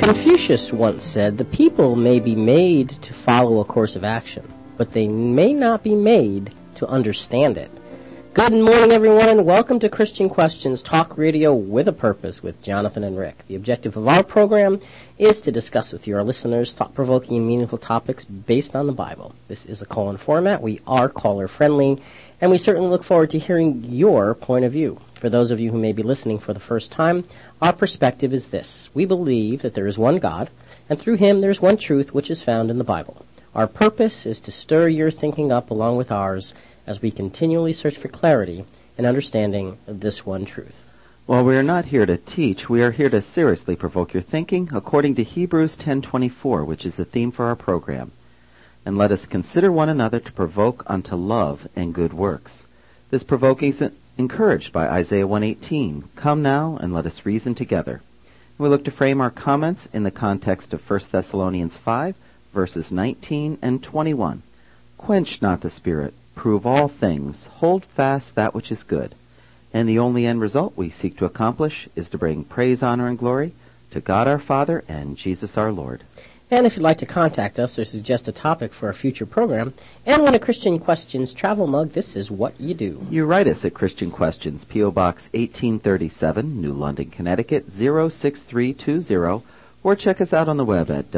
Confucius once said, "The people may be made to follow a course of action, but they may not be made to understand it." Good morning, everyone, and welcome to Christian Questions Talk Radio with a Purpose with Jonathan and Rick. The objective of our program is to discuss with you, our listeners, thought-provoking and meaningful topics based on the Bible. This is a call-in format. We are caller-friendly, and we certainly look forward to hearing your point of view. For those of you who may be listening for the first time, our perspective is this. We believe that there is one God, and through him there is one truth which is found in the Bible. Our purpose is to stir your thinking up along with ours as we continually search for clarity and understanding of this one truth. While we are not here to teach, we are here to seriously provoke your thinking according to Hebrews 10:24, which is the theme for our program. And let us consider one another to provoke unto love and good works. This provoking is encouraged by Isaiah 1:18. Come now and let us reason together. We look to frame our comments in the context of 1 Thessalonians 5, verses 19 and 21. Quench not the spirit, prove all things, hold fast that which is good. And the only end result we seek to accomplish is to bring praise, honor, and glory to God our Father and Jesus our Lord. And if you'd like to contact us or suggest a topic for a future program and want a Christian Questions travel mug, this is what you do. You write us at Christian Questions, P.O. Box 1837, New London, Connecticut, 06320, or check us out on the web at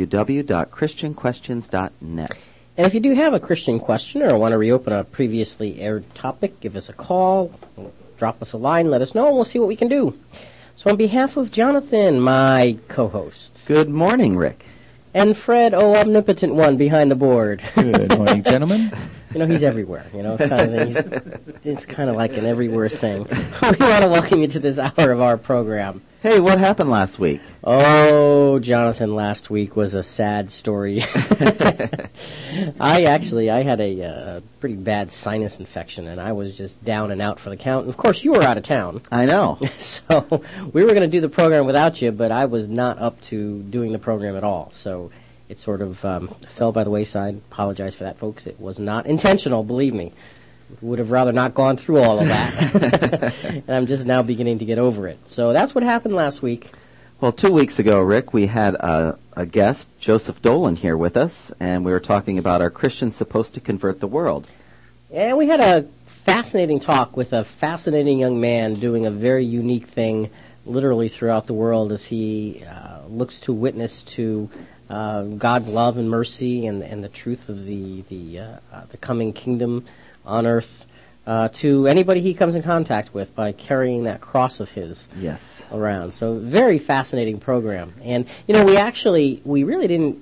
www.christianquestions.net. And if you do have a Christian question or want to reopen a previously aired topic, give us a call, drop us a line, let us know, and we'll see what we can do. So on behalf of Jonathan, my co-host. Good morning, Rick. And Fred, omnipotent one behind the board. Good morning, gentlemen. You know, he's everywhere. You know, it's kind of like an everywhere thing. We want to welcome you to this hour of our program. Hey, what happened last week? Oh, Jonathan, last week was a sad story. I had a pretty bad sinus infection, and I was just down and out for the count. And of course, you were out of town. I know. So we were going to do the program without you, but I was not up to doing the program at all. So it sort of fell by the wayside. Apologize for that, folks. It was not intentional, believe me. Would have rather not gone through all of that. And I'm just now beginning to get over it. So that's what happened last week. Well, 2 weeks ago, Rick, we had a guest, Joseph Dolan, here with us, and we were talking about are Christians supposed to convert the world? And we had a fascinating talk with a fascinating young man doing a very unique thing literally throughout the world as he looks to witness to God's love and mercy and the truth of the coming kingdom on earth to anybody he comes in contact with by carrying that cross of his around. So very fascinating program. And, you know, we really didn't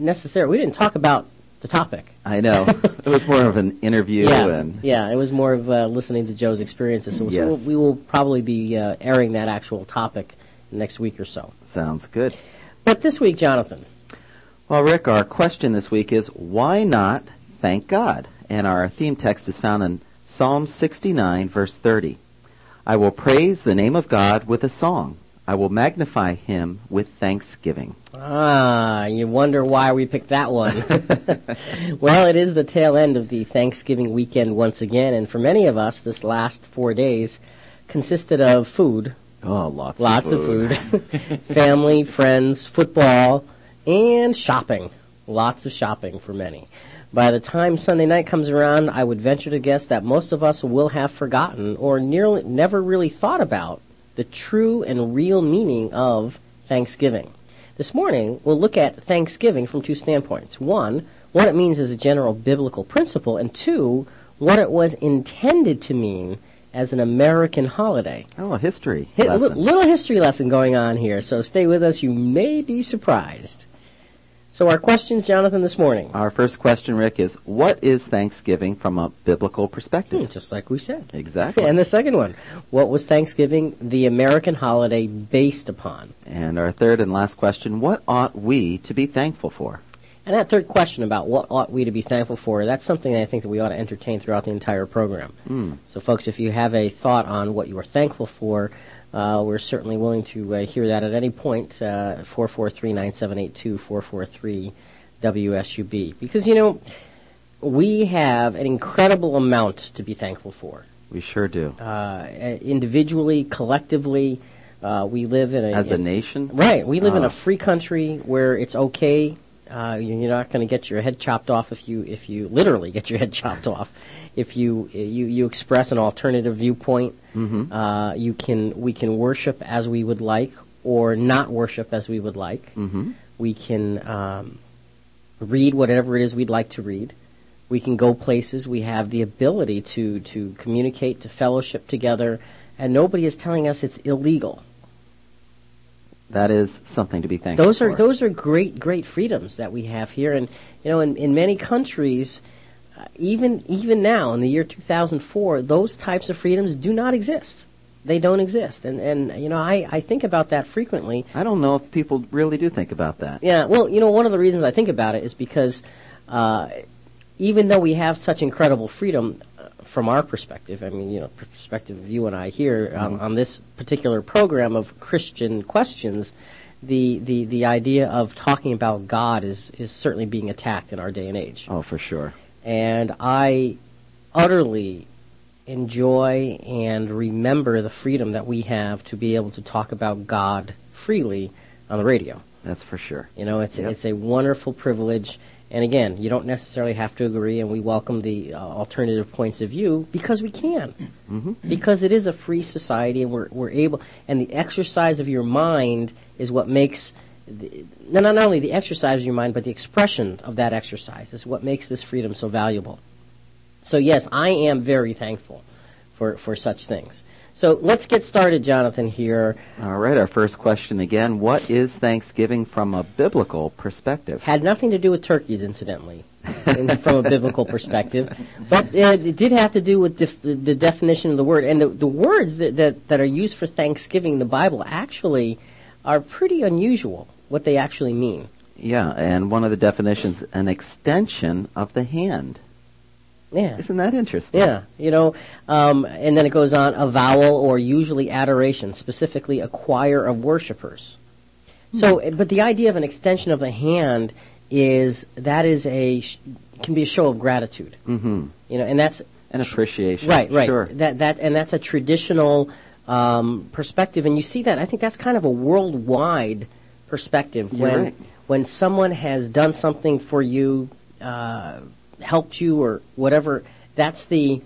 talk about the topic. I know. It was more of an interview. Yeah, it was more of listening to Joe's experiences. So we will probably be airing that actual topic next week or so. Sounds good. But this week, Jonathan. Well, Rick, our question this week is, why not thank God? And our theme text is found in Psalm 69, verse 30. I will praise the name of God with a song. I will magnify him with thanksgiving. Ah, you wonder why we picked that one. Well, it is the tail end of the Thanksgiving weekend once again, and for many of us, this last 4 days consisted of food. Oh, lots of food. Family, friends, football, and shopping. Lots of shopping for many. By the time Sunday night comes around, I would venture to guess that most of us will have forgotten or never really thought about the true and real meaning of Thanksgiving. This morning, we'll look at Thanksgiving from two standpoints. One, what it means as a general biblical principle, and two, what it was intended to mean as an American holiday. Oh, a history lesson. Little history lesson going on here, so stay with us. You may be surprised. So our questions, Jonathan, this morning. Our first question, Rick, is what is Thanksgiving from a biblical perspective? Just like we said. Exactly. And the second one, what was Thanksgiving, the American holiday, based upon? And our third and last question, what ought we to be thankful for? And that third question about what ought we to be thankful for, that's something I think that we ought to entertain throughout the entire program. So, folks, if you have a thought on what you are thankful for, we're certainly willing to hear that at any point, 443-9782, 443-WSUB. Because, you know, we have an incredible amount to be thankful for. We sure do. Individually, collectively, We live in as a nation? Right. We live in a free country where it's okay. You're not going to get your head chopped off if you literally get your head chopped off. If you express an alternative viewpoint, we can worship as we would like or not worship as we would like. We can read whatever it is we'd like to read. We can go places. We have the ability to communicate, to fellowship together, and nobody is telling us it's illegal. That is something to be thankful for. Those are great freedoms that we have here, and in many countries, even now in the year 2004, those types of freedoms do not exist. They don't exist, and I think about that frequently. I don't know if people really do think about that. Yeah, well, one of the reasons I think about it is because even though we have such incredible freedom from our perspective, perspective of you and I here on this particular program of Christian Questions, the idea of talking about God is certainly being attacked in our day and age. Oh, for sure. And I utterly enjoy and remember the freedom that we have to be able to talk about God freely on the radio. That's for sure. It's a wonderful privilege. And again, you don't necessarily have to agree, and we welcome the alternative points of view because we can. Because it is a free society, and we're able, and the exercise of your mind is what makes, not only the exercise of your mind, but the expression of that exercise is what makes this freedom so valuable. So yes, I am very thankful for such things. So let's get started, Jonathan, here. All right, our first question again. What is Thanksgiving from a biblical perspective? Had nothing to do with turkeys, incidentally, from a biblical perspective. But it did have to do with the definition of the word. And the words that are used for Thanksgiving in the Bible actually are pretty unusual, what they actually mean. Yeah, and one of the definitions, an extension of the hand. Yeah. Isn't that interesting? Yeah, and then it goes on, avowal or usually adoration, specifically a choir of worshipers. So, but the idea of an extension of the hand can be a show of gratitude. And that's an appreciation. Right. Sure. And that's a traditional perspective, and you see that. I think that's kind of a worldwide perspective. When someone has done something for you, helped you or whatever, that's the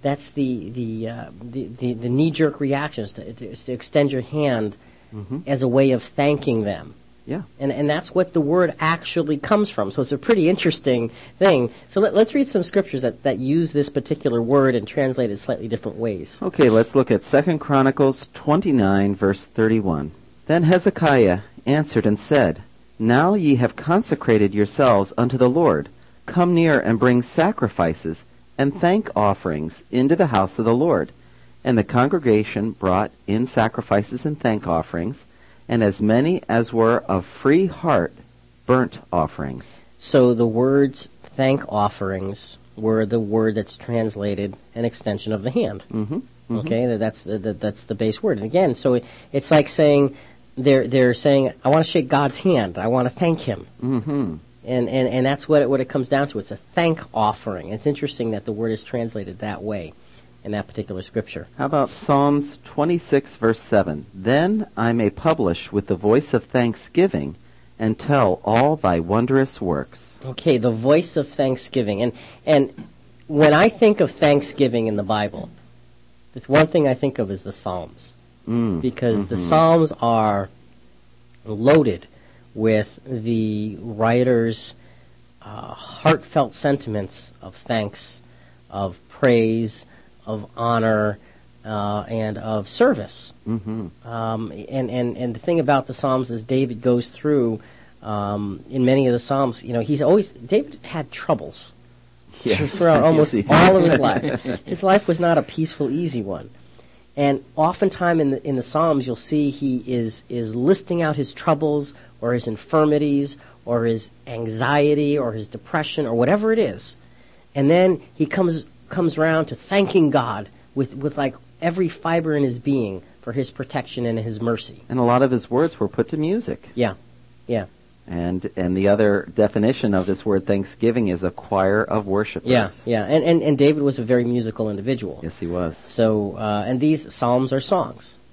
knee-jerk reaction is to extend your hand as a way of thanking them. Yeah. And that's what the word actually comes from. So it's a pretty interesting thing. So let's read some scriptures that use this particular word and translate it slightly different ways. Okay, let's look at 2 Chronicles 29, verse 31. Then Hezekiah answered and said, Now ye have consecrated yourselves unto the Lord. Come near and bring sacrifices and thank offerings into the house of the Lord. And the congregation brought in sacrifices and thank offerings, and as many as were of free heart burnt offerings. So the words thank offerings were the word that's translated an extension of the hand. Okay, that's the base word. And again, so it's like saying they're saying, I want to shake God's hand. I want to thank Him. And that's what it comes down to. It's a thank offering. It's interesting that the word is translated that way in that particular scripture. How about Psalms 26, verse 7? Then I may publish with the voice of thanksgiving and tell all thy wondrous works. Okay, the voice of thanksgiving. And when I think of thanksgiving in the Bible, the one thing I think of is the Psalms. Because the Psalms are loaded with the writer's heartfelt sentiments of thanks, of praise, of honor, and of service. And the thing about the Psalms is David goes through, in many of the Psalms, David had troubles throughout almost all of his life. His life was not a peaceful, easy one. And oftentimes in the Psalms, you'll see he is listing out his troubles or his infirmities or his anxiety or his depression or whatever it is. And then he comes around to thanking God with like every fiber in his being for His protection and His mercy. And a lot of his words were put to music. Yeah. And the other definition of this word thanksgiving is a choir of worshipers. Yeah. And David was a very musical individual. Yes, he was. So, and these psalms are songs.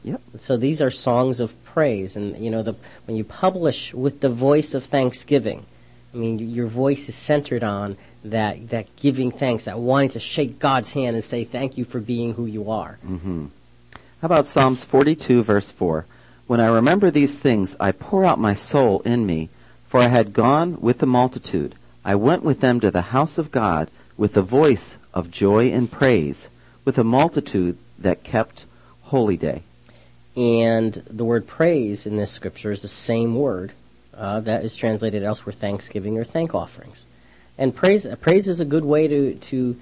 Yep. So these are songs of praise. And, when you publish with the voice of thanksgiving, I mean, your voice is centered on that giving thanks, that wanting to shake God's hand and say thank you for being who you are. Mm-hmm. How about Psalms 42, verse 4? When I remember these things, I pour out my soul in me, for I had gone with the multitude. I went with them to the house of God with the voice of joy and praise, with a multitude that kept holy day. And the word praise in this scripture is the same word that is translated elsewhere, thanksgiving or thank offerings. And praise is a good way to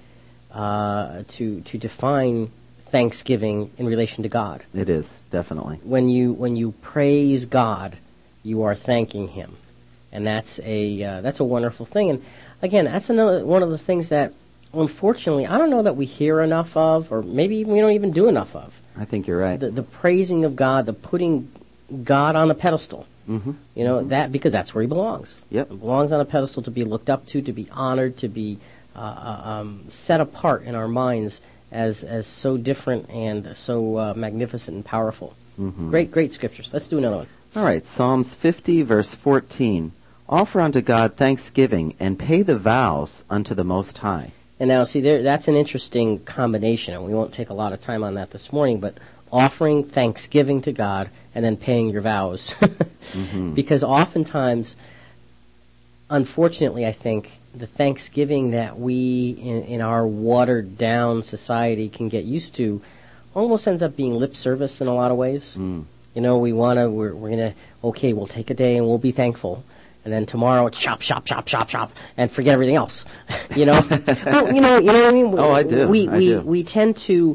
define thanksgiving in relation to God. It is, definitely. When you praise God, you are thanking Him, and that's a wonderful thing. And again, that's another one of the things that, unfortunately, I don't know that we hear enough of, or maybe we don't even do enough of. I think you're right. The praising of God, the putting God on a pedestal. Mm-hmm. That because that's where He belongs. Yep. He belongs on a pedestal to be looked up to be honored, to be set apart in our minds as so different and so magnificent and powerful. Mm-hmm. Great scriptures. Let's do another one. All right, Psalms 50, verse 14. Offer unto God thanksgiving and pay the vows unto the Most High. And now, see, that's an interesting combination, and we won't take a lot of time on that this morning, but offering thanksgiving to God and then paying your vows. Mm-hmm. Because oftentimes, unfortunately, I think, the thanksgiving that we in our watered-down society can get used to almost ends up being lip service in a lot of ways. Mm. We're going to, okay, we'll take a day and we'll be thankful. And then tomorrow it's shop, and forget everything else. Well, you know what I mean? Oh, I do. We tend to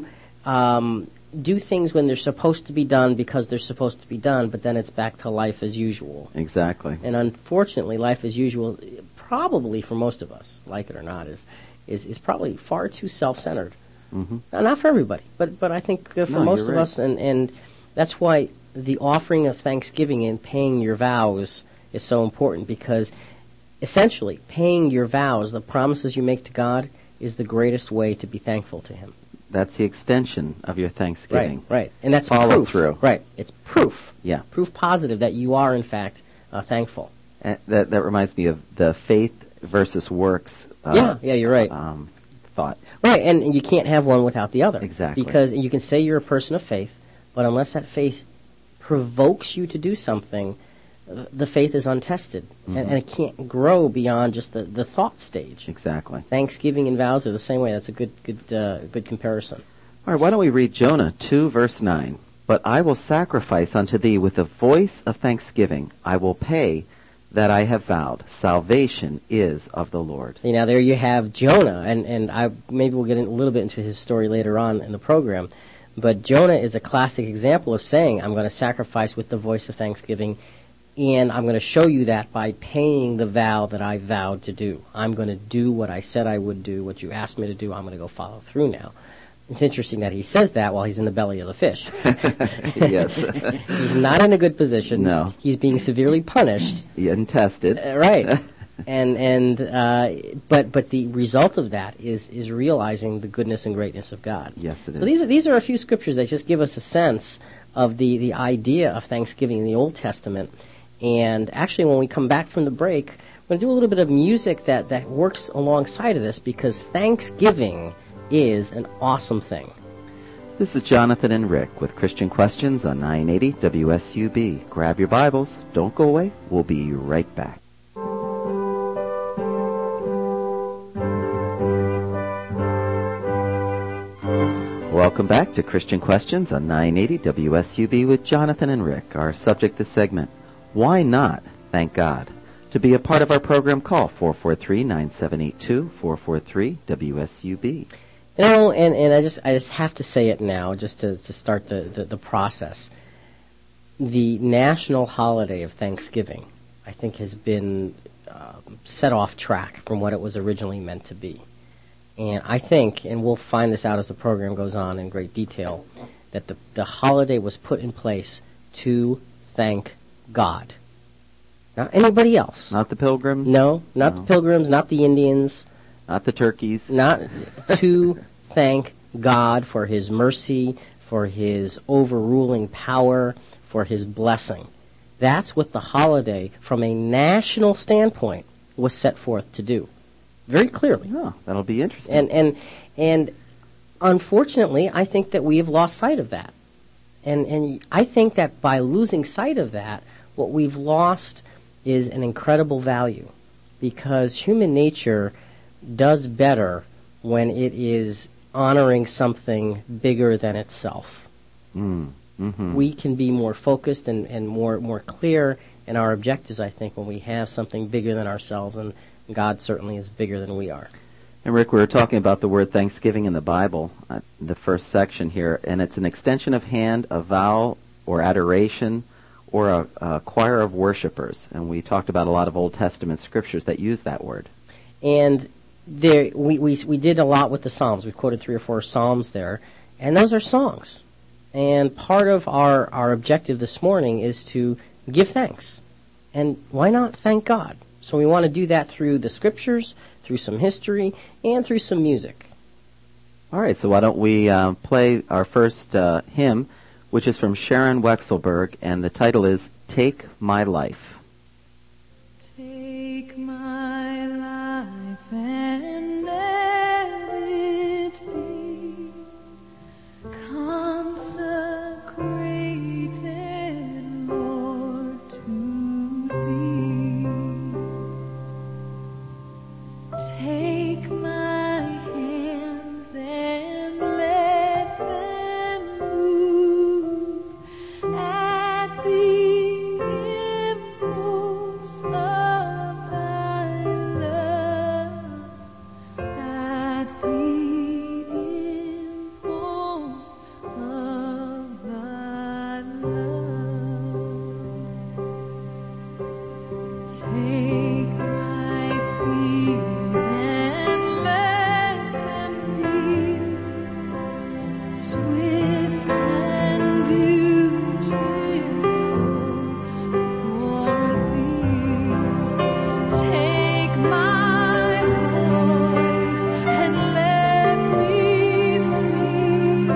do things when they're supposed to be done because they're supposed to be done, but then it's back to life as usual. Exactly. And unfortunately, life as usual, probably for most of us, like it or not, is probably far too self-centered. Mm-hmm. Now, not for everybody, but I think for most of us, and that's why the offering of thanksgiving and paying your vows is so important, because essentially paying your vows, the promises you make to God, is the greatest way to be thankful to Him. That's the extension of your thanksgiving. Right. And that's follow proof. through. Right. It's proof. Yeah. Proof positive that you are, in fact, thankful. That reminds me of the faith versus works Yeah, you're right. thought. Right, and you can't have one without the other. Exactly. Because you can say you're a person of faith, but unless that faith provokes you to do something, the faith is untested, Mm-hmm. and it can't grow beyond just the thought stage. Exactly. Thanksgiving and vows are the same way. That's a good comparison. All right, why don't we read Jonah 2, verse 9. But I will sacrifice unto thee with a voice of thanksgiving. I will pay that I have vowed. Salvation is of the Lord. See, now there you have Jonah, and maybe we'll get a little bit into his story later on in the program, but Jonah is a classic example of saying, I'm going to sacrifice with the voice of thanksgiving, and I'm going to show you that by paying the vow that I vowed to do. I'm going to do what I said I would do, what you asked me to do. I'm going to go follow through now. It's interesting that he says that while he's in the belly of the fish. Yes. He's not in a good position. No. He's being severely punished. And tested. Right. But the result of that is realizing the goodness and greatness of God. Yes, it is. So these are a few scriptures that just give us a sense of the idea of Thanksgiving in the Old Testament. And actually, when we come back from the break, we're going to do a little bit of music that works alongside of this, because Thanksgiving is an awesome thing. This is Jonathan and Rick with Christian Questions on 980 WSUB. Grab your Bibles. Don't go away. We'll be right back. Welcome back to Christian Questions on 980 WSUB with Jonathan and Rick. Our subject this segment, why not thank God? To be a part of our program, call 443-9782, 443-WSUB. And I just have to say it now, just to start the process. The national holiday of Thanksgiving, I think, has been set off track from what it was originally meant to be. And I think, and we'll find this out as the program goes on in great detail, that the holiday was put in place to thank God. Not anybody else. Not the Pilgrims? No, not the Pilgrims, not the Indians. Not the turkeys? Not to thank God for His mercy, for His overruling power, for His blessing. That's what the holiday, from a national standpoint, was set forth to do. Very clearly. Oh, that'll be interesting. And unfortunately, I think that we have lost sight of that. And I think that by losing sight of that, what we've lost is an incredible value, because human nature does better when it is honoring something bigger than itself. Mm-hmm. We can be more focused and more clear in our objectives, I think, when we have something bigger than ourselves, and God certainly is bigger than we are. And Rick, we were talking about the word thanksgiving in the Bible, the first section here, and it's an extension of hand, a vow, or adoration, or a choir of worshipers. And we talked about a lot of Old Testament scriptures that use that word. And there, we did a lot with the Psalms. We quoted 3 or 4 Psalms there, and those are songs. And part of our objective this morning is to give thanks. And why not thank God? So we want to do that through the scriptures, through some history, and through some music. All right, so why don't we play our first hymn, which is from Sharon Wexelberg, and the title is Take My Life. Take my life and let it be consecrated, Lord, to Thee. Take my hands and let them move at the impulse of Thy love, at the impulse of Thy love. Take my feet and let them be swift and beautiful for Thee. Take my voice and let me sing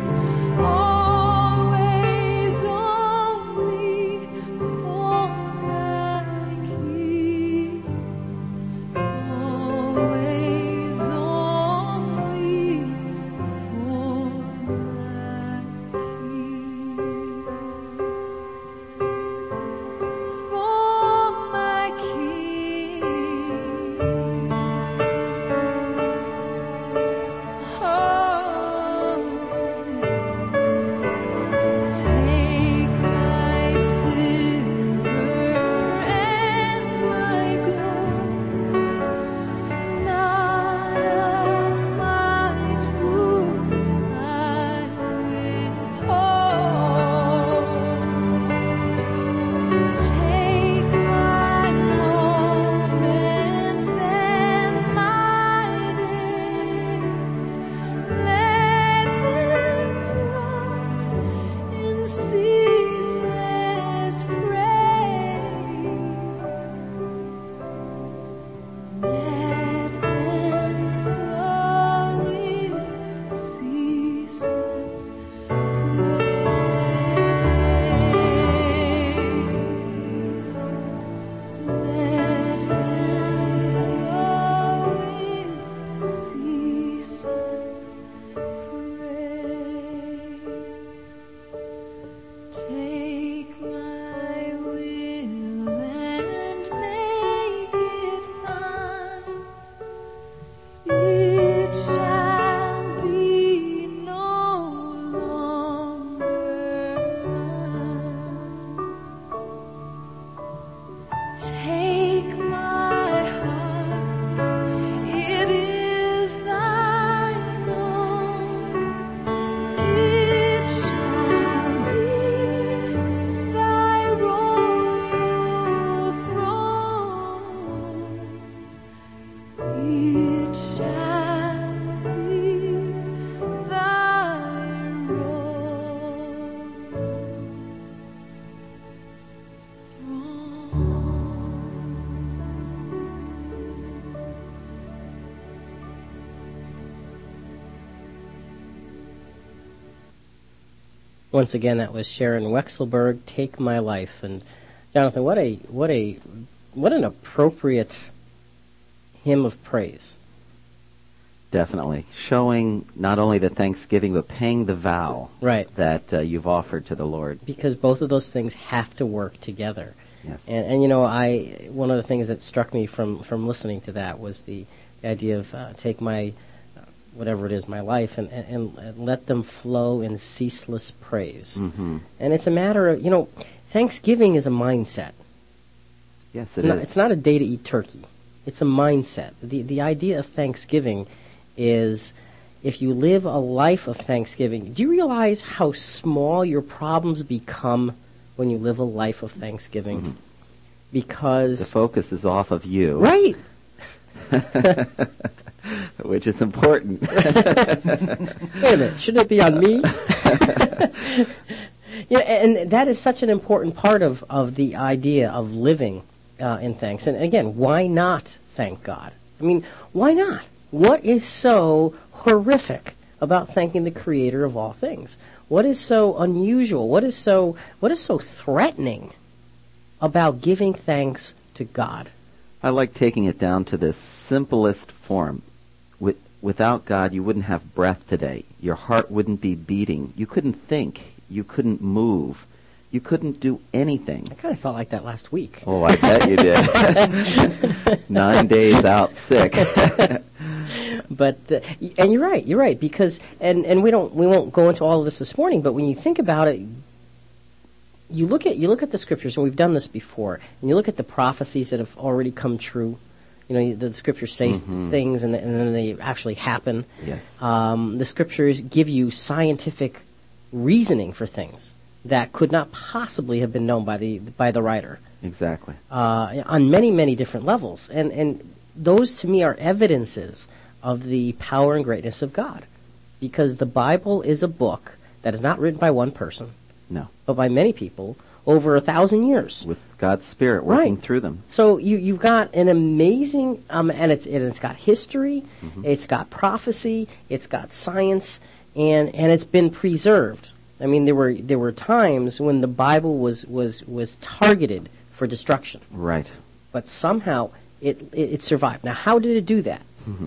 always only for Thy King. Always only for Thy King. Once again, that was Sharon Wexelberg, "Take My Life." And Jonathan, what an appropriate hymn of praise. Definitely. Showing not only the thanksgiving, but paying the vow Right. that you've offered to the Lord. Because both of those things have to work together. Yes. And you know, one of the things that struck me from listening to that was the idea of take my, whatever it is, my life, and let them flow in ceaseless praise. Mm-hmm. And it's a matter of, Thanksgiving is a mindset. Yes, it is. It's not a day to eat turkey. It's a mindset. The idea of Thanksgiving is, if you live a life of Thanksgiving, do you realize how small your problems become when you live a life of Thanksgiving? Mm-hmm. Because the focus is off of you. Right. Which is important. Wait a minute, shouldn't it be on me? Yeah, and that is such an important part of the idea of living in thanks. And again, why not thank God? I mean, why not? What is so horrific about thanking the Creator of all things? What is so unusual? What is so threatening about giving thanks to God? I like taking it down to the simplest form. Without God, you wouldn't have breath today. Your heart wouldn't be beating. You couldn't think. You couldn't move. You couldn't do anything. I kind of felt like that last week. Oh, I bet you did. 9 days out sick. But and you're right, because and we won't go into all of this morning, but when you think about it, you look at the scriptures, and we've done this before, and you look at the prophecies that have already come true. The scriptures say things, and then they actually happen. Yes. The scriptures give you scientific reasoning for things that could not possibly have been known by the writer. Exactly. On many, many different levels, and those to me are evidences of the power and greatness of God, because the Bible is a book that is not written by one person, No. but by many people over 1,000 years. With God's Spirit working Right. through them. So you've got an amazing, and it's got history, it's got prophecy, it's got science, and it's been preserved. I mean, there were times when the Bible was targeted for destruction, Right. but somehow it survived. Now, how did it do that?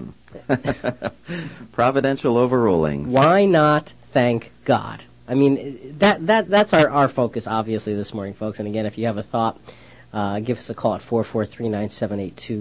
Providential overrulings. Why not thank God? I mean, that's our focus, obviously, this morning, folks. And again, if you have a thought, give us a call at 443-9782,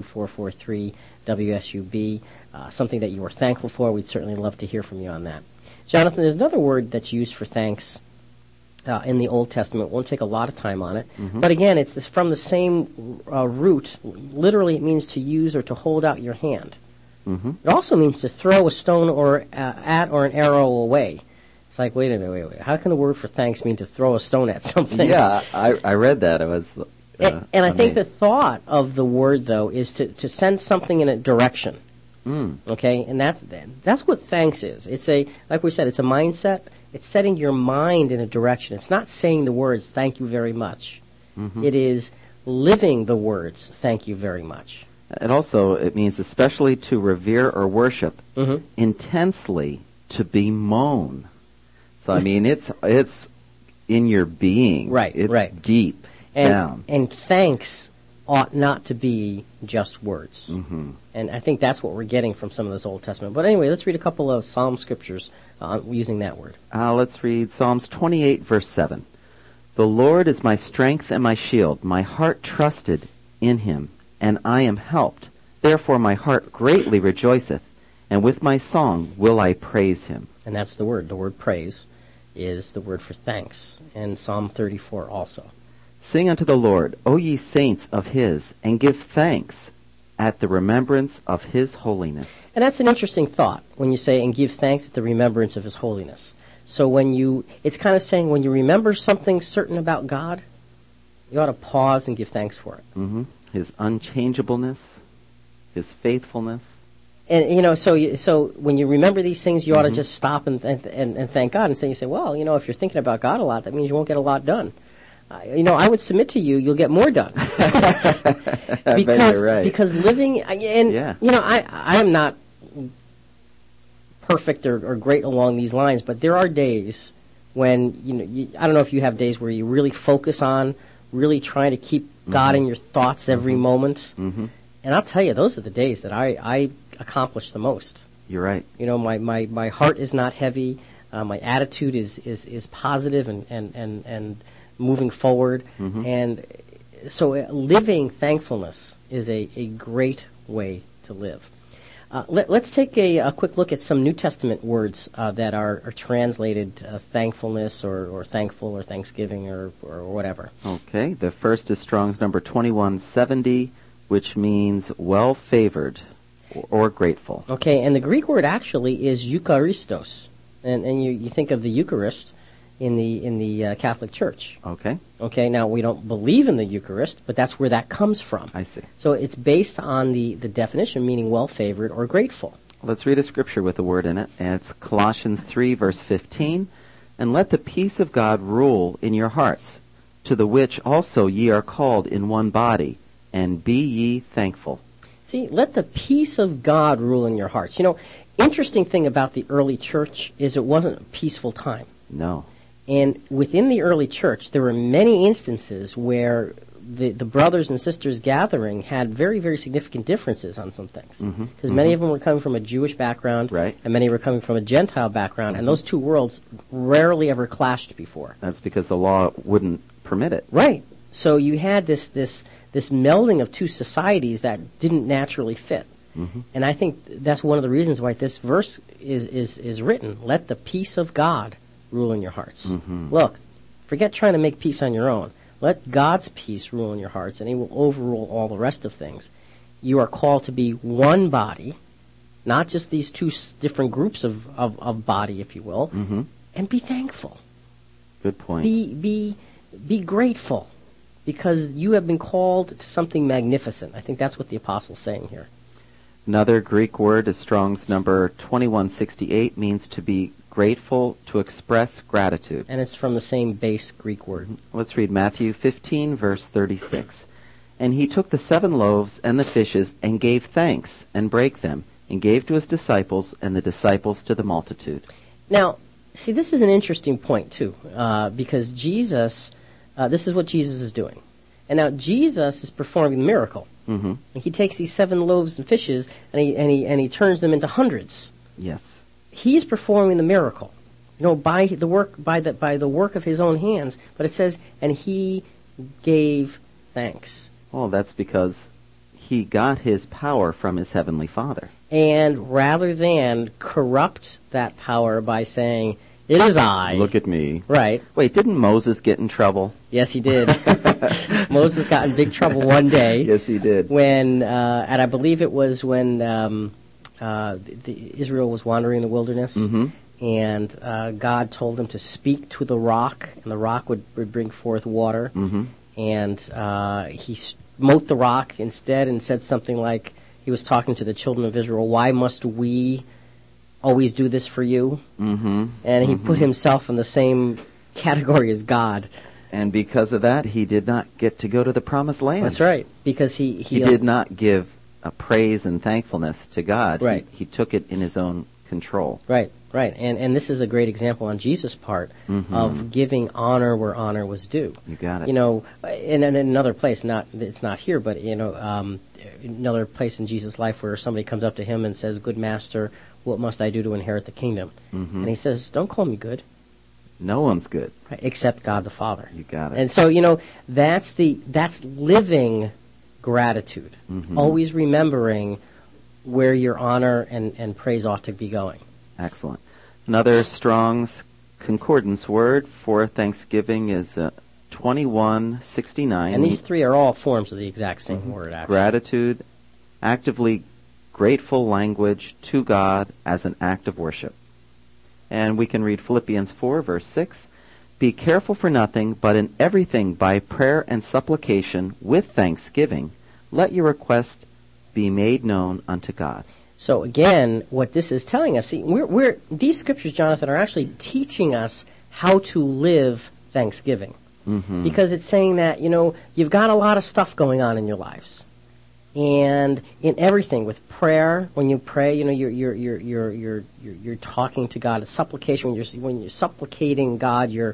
443-WSUB, something that you were thankful for. We'd certainly love to hear from you on that. Jonathan, there's another word that's used for thanks in the Old Testament. Won't take a lot of time on it. But again, it's from the same root. Literally, it means to use or to hold out your hand. It also means to throw a stone or at or an arrow away. It's like, wait a minute, wait. How can the word for thanks mean to throw a stone at something? Yeah, I read that. It was and I think the thought of the word, though, is to send something in a direction. Okay, and that's what thanks is. It's like we said, it's a mindset. It's setting your mind in a direction. It's not saying the words "thank you very much." It is living the words "thank you very much." It means especially to revere or worship, intensely to bemoan. So I mean, it's in your being. Right, It's right. deep down. And thanks ought not to be just words. And I think that's what we're getting from some of this Old Testament. But anyway, let's read a couple of Psalm scriptures using that word. Let's read Psalms 28, verse 7. The Lord is my strength and my shield. My heart trusted in him, and I am helped. Therefore my heart greatly rejoiceth, and with my song will I praise him. And that's the word. The word praise is the word for thanks. And Psalm 34 also. Sing unto the Lord, O ye saints of his, and give thanks at the remembrance of his holiness. And that's an interesting thought when you say, and give thanks at the remembrance of his holiness. So it's kind of saying when you remember something certain about God, you ought to pause and give thanks for it. His unchangeableness, his faithfulness. And, so when you remember these things, you ought to just stop and thank God. And you say, well, if you're thinking about God a lot, that means you won't get a lot done. I would submit to you'll get more done. I bet you're right. Because living, I am not perfect or great along these lines, but there are days when, I don't know if you have days where you really focus on really trying to keep God in your thoughts every moment. Mm-hmm. And I'll tell you, those are the days that I accomplish the most. You're right. My heart is not heavy. My attitude is positive and moving forward. Mm-hmm. And so living thankfulness is a great way to live. Let's take a quick look at some New Testament words that are translated thankfulness or thankful or thanksgiving or whatever. Okay, the first is Strong's number 2170, which means well-favored or grateful. Okay, and the Greek word actually is eucharistos. And you think of the Eucharist in the Catholic Church. Okay, Okay, now we don't believe in the Eucharist, but that's where that comes from. I see. So it's based on the definition, meaning well-favored or grateful. Let's read a scripture with the word in it. And it's Colossians 3, verse 15. And let the peace of God rule in your hearts, to the which also ye are called in one body, and be ye thankful. See, let the peace of God rule in your hearts. Interesting thing about the early church is it wasn't a peaceful time. No. And within the early church, there were many instances where the brothers and sisters gathering had very, very significant differences on some things. Because many of them were coming from a Jewish background, Right. and many were coming from a Gentile background, and those two worlds rarely ever clashed before. That's because the law wouldn't permit it. Right. So you had this melding of two societies that didn't naturally fit. And I think that's one of the reasons why this verse is written. Let the peace of God rule in your hearts. Look, forget trying to make peace on your own. Let God's peace rule in your hearts, and He will overrule all the rest of things. You are called to be one body, not just these two different groups of body, if you will, and be thankful. Good point. Be grateful, because you have been called to something magnificent. I think that's what the apostle's saying here. Another Greek word is Strong's number 2168, means to be grateful, to express gratitude. And it's from the same base Greek word. Let's read Matthew 15, verse 36. And he took the 7 loaves and the fishes, and gave thanks, and brake them, and gave to his disciples, and the disciples to the multitude. Now, see, this is an interesting point, too, because Jesus, this is what Jesus is doing. And now Jesus is performing the miracle. And he takes these 7 loaves and fishes, and he turns them into hundreds. Yes. He's performing the miracle, by the work of his own hands. But it says, and he gave thanks. Well, that's because he got his power from his heavenly Father. And rather than corrupt that power by saying, it is I. Look at me. Right. Wait, didn't Moses get in trouble? Yes, he did. Moses got in big trouble one day. Yes, he did. When, and I believe it was when Israel was wandering in the wilderness, and God told him to speak to the rock, and the rock would bring forth water. And he smote the rock instead and said something like, he was talking to the children of Israel, why must we always do this for you? And he put himself in the same category as God. And because of that, he did not get to go to the promised land. That's right, because he did not give a praise and thankfulness to God. Right. He took it in his own control. Right. And this is a great example on Jesus' part of giving honor where honor was due. You got it. In another place, it's not here, but another place in Jesus' life where somebody comes up to him and says, "Good master, what must I do to inherit the kingdom?" And he says, "Don't call me good." No one's good. Right, except God the Father. You got it. And so, that's living gratitude. Always remembering where your honor and praise ought to be going. Excellent. Another Strong's Concordance word for Thanksgiving is 2169. And these three are all forms of the exact same word, actually. Gratitude, actively grateful language to God as an act of worship. And we can read Philippians 4, verse 6. Be careful for nothing, but in everything by prayer and supplication with thanksgiving, let your request be made known unto God. So again, what this is telling us, see, these scriptures, Jonathan, are actually teaching us how to live Thanksgiving. Because it's saying that, you've got a lot of stuff going on in your lives. And in everything, with prayer, when you pray, you're talking to God. It's supplication. When you're supplicating God, you're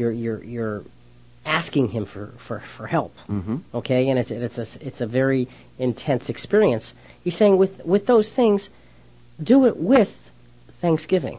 asking Him for help. Mm-hmm. Okay, and it's a very intense experience. He's saying with those things, do it with thanksgiving.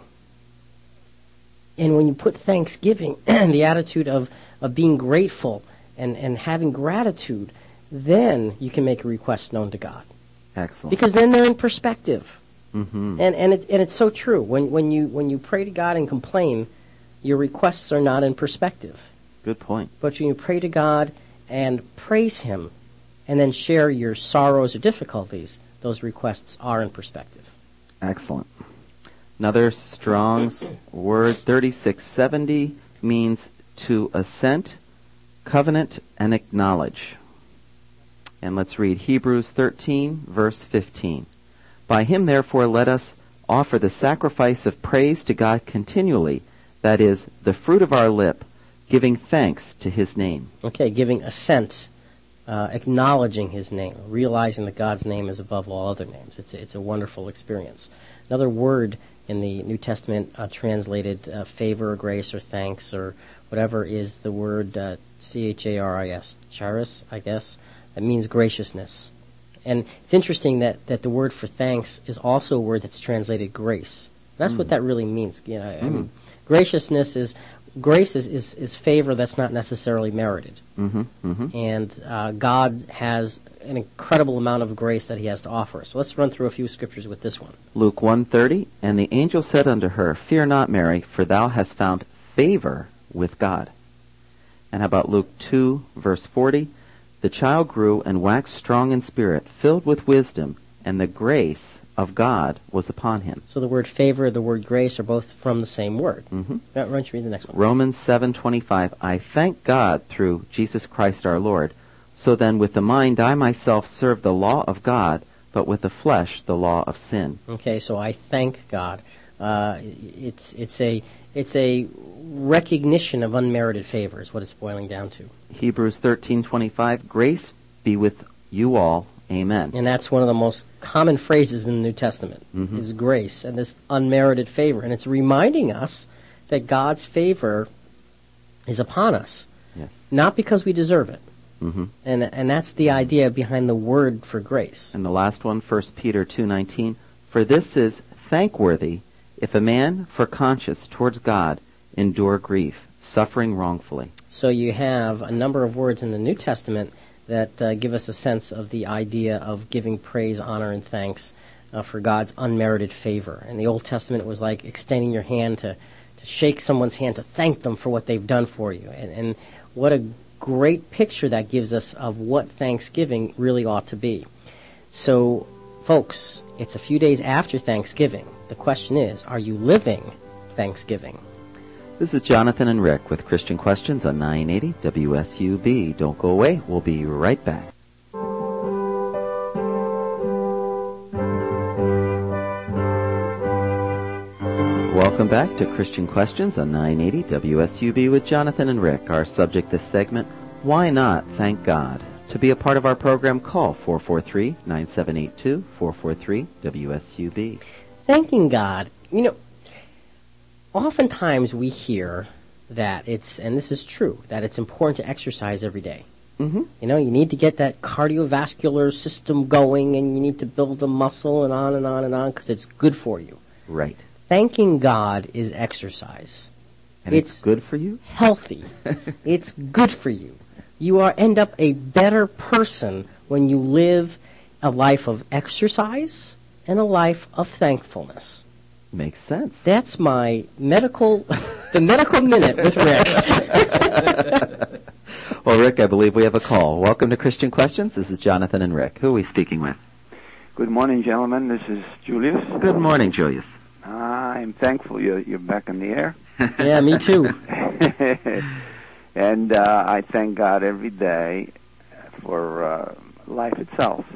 And when you put thanksgiving, the attitude of being grateful and having gratitude, then you can make a request known to God. Excellent. Because then they're in perspective. Mm-hmm. And it's so true. When you pray to God and complain, your requests are not in perspective. Good point. But when you pray to God and praise Him, and then share your sorrows or difficulties, those requests are in perspective. Excellent. Another Strong's word, 3670, means to assent, covenant, and acknowledge. And let's read Hebrews 13, verse 15. By Him, therefore, let us offer the sacrifice of praise to God continually, that is, the fruit of our lip, giving thanks to His name. Okay, giving assent, acknowledging His name, realizing that God's name is above all other names. It's a wonderful experience. Another word in the New Testament translated favor or grace or thanks or whatever is the word charis, charis, I guess. It means graciousness. And it's interesting that the word for thanks is also a word that's translated grace. That's what that really means. I mean, graciousness is favor that's not necessarily merited. Mm-hmm. Mm-hmm. And God has an incredible amount of grace that He has to offer us. So let's run through a few scriptures with this one. Luke 1:30, and the angel said unto her, Fear not, Mary, for thou hast found favor with God. And how about Luke 2, verse 40? The child grew and waxed strong in spirit, filled with wisdom, and the grace of God was upon him. So the word favor, the word grace are both from the same word. Mm-hmm. Why don't you read the next one? Romans 7:25, I thank God through Jesus Christ our Lord. So then with the mind I myself serve the law of God, but with the flesh the law of sin. Okay, so I thank God. It's a recognition of unmerited favor is what it's boiling down to. Hebrews 13:25, grace be with you all. Amen. And that's one of the most common phrases in the New Testament, is grace and this unmerited favor. And it's reminding us that God's favor is upon us, Yes. not because we deserve it. Mm-hmm. And that's the idea behind the word for grace. And the last one, 1 Peter 2:19, for this is thankworthy if a man for conscience towards God endure grief, suffering wrongfully. So you have a number of words in the New Testament that give us a sense of the idea of giving praise, honor, and thanks for God's unmerited favor. In the Old Testament, it was like extending your hand to shake someone's hand, to thank them for what they've done for you. And what a great picture that gives us of what Thanksgiving really ought to be. So, folks, it's a few days after Thanksgiving. The question is, are you living Thanksgiving? This is Jonathan and Rick with Christian Questions on 980 WSUB. Don't go away. We'll be right back. Welcome back to Christian Questions on 980 WSUB with Jonathan and Rick. Our subject this segment, why not thank God? To be a part of our program, call 443-9782, 443-WSUB. Thanking God. Oftentimes we hear that and this is true, that it's important to exercise every day. Mm-hmm. You need to get that cardiovascular system going, and you need to build a muscle, and on and on and on, because it's good for you. Right. Thanking God is exercise. And it's good for you? Healthy. It's good for you. You end up a better person when you live a life of exercise and a life of thankfulness. Makes sense. That's my the medical minute with Rick. Well, Rick, I believe we have a call. Welcome to Christian Questions. This is Jonathan and Rick. Who are we speaking with? Good morning, gentlemen. This is Julius. Good morning, Julius. I'm thankful you're back in the air. Yeah, me too. And I thank God every day for life itself.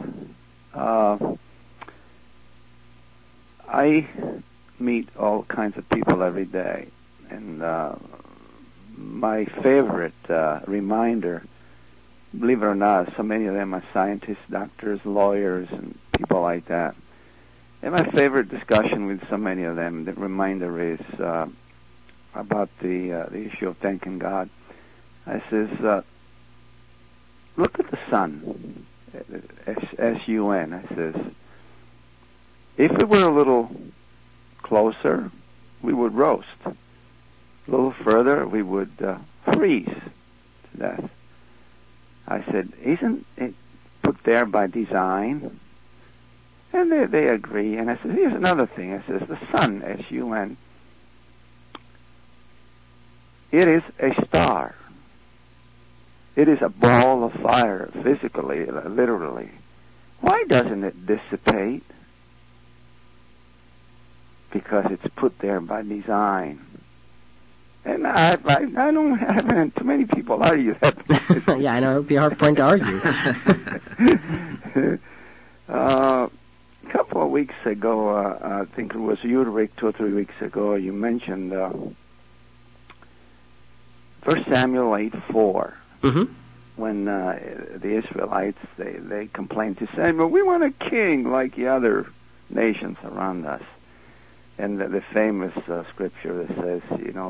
I meet all kinds of people every day, and my favorite reminder believe it or not, so many of them are scientists, doctors, lawyers, and people like that. And my favorite discussion with so many of them, the reminder is about the issue of thanking God. I says, look at the sun, S-U-N. I says, if it were a little closer, we would roast. A little further, we would freeze to death. I said, isn't it put there by design? And they agree. And I said, here's another thing. I says, the sun, S-U-N, it is a star. It is a ball of fire, physically, literally. Why doesn't it dissipate? Because it's put there by design. And I don't have too many people argue that. Yeah, I know. It would be a hard point to argue. A couple of weeks ago, I think it was you, Rick, 2 or 3 weeks ago, you mentioned 1 Samuel 8:4. Mm-hmm. When the Israelites, they complained to Samuel, we want a king like the other nations around us. And the famous scripture that says,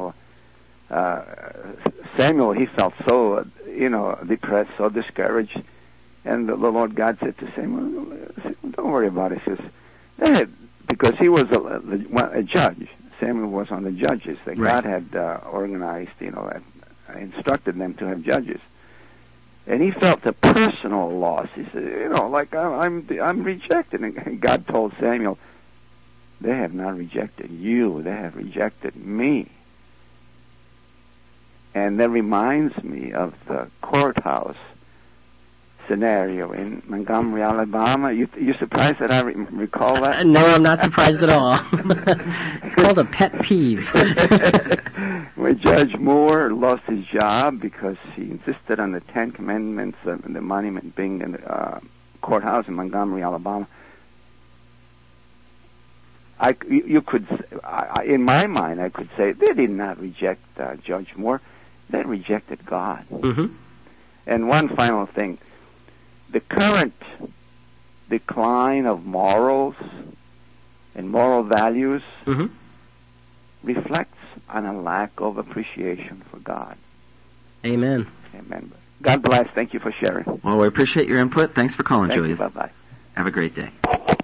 Samuel, he felt so, depressed, so discouraged. And the Lord God said to Samuel, don't worry about it. He says, because he was a judge. Samuel was on the judges that Right. God had organized, instructed them to have judges. And he felt a personal loss. He said, like I'm rejected. And God told Samuel, they have not rejected you. They have rejected me. And that reminds me of the courthouse scenario in Montgomery, Alabama. You surprised that I recall that? No, I'm not surprised at all. It's called a pet peeve. Where Judge Moore lost his job because he insisted on the 10 Commandments, the monument being in the courthouse in Montgomery, Alabama. In my mind, I could say they did not reject Judge Moore. They rejected God. Mm-hmm. And one final thing. The current decline of morals and moral values Mm-hmm. reflects on a lack of appreciation for God. Amen. Amen. God bless. Thank you for sharing. Well, we appreciate your input. Thanks for calling, Thank Julius. you. Bye-bye. Have a great day.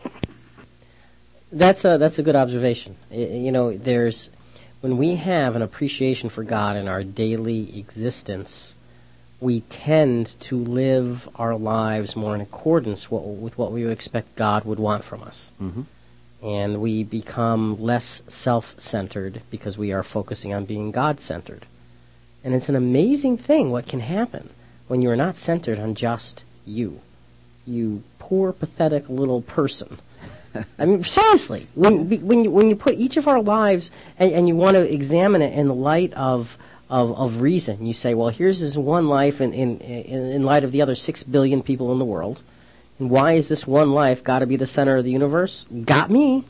That's a good observation. There's when we have an appreciation for God in our daily existence, we tend to live our lives more in accordance with what we would expect God would want from us. Mm-hmm. And we become less self-centered because we are focusing on being God-centered. And it's an amazing thing what can happen when you are not centered on just you. You poor, pathetic little person. I mean, seriously, when you put each of our lives and you want to examine it in the light of reason, you say, well, here's this one life in light of the other 6 billion people in the world, and why is this one life got to be the center of the universe? Got me.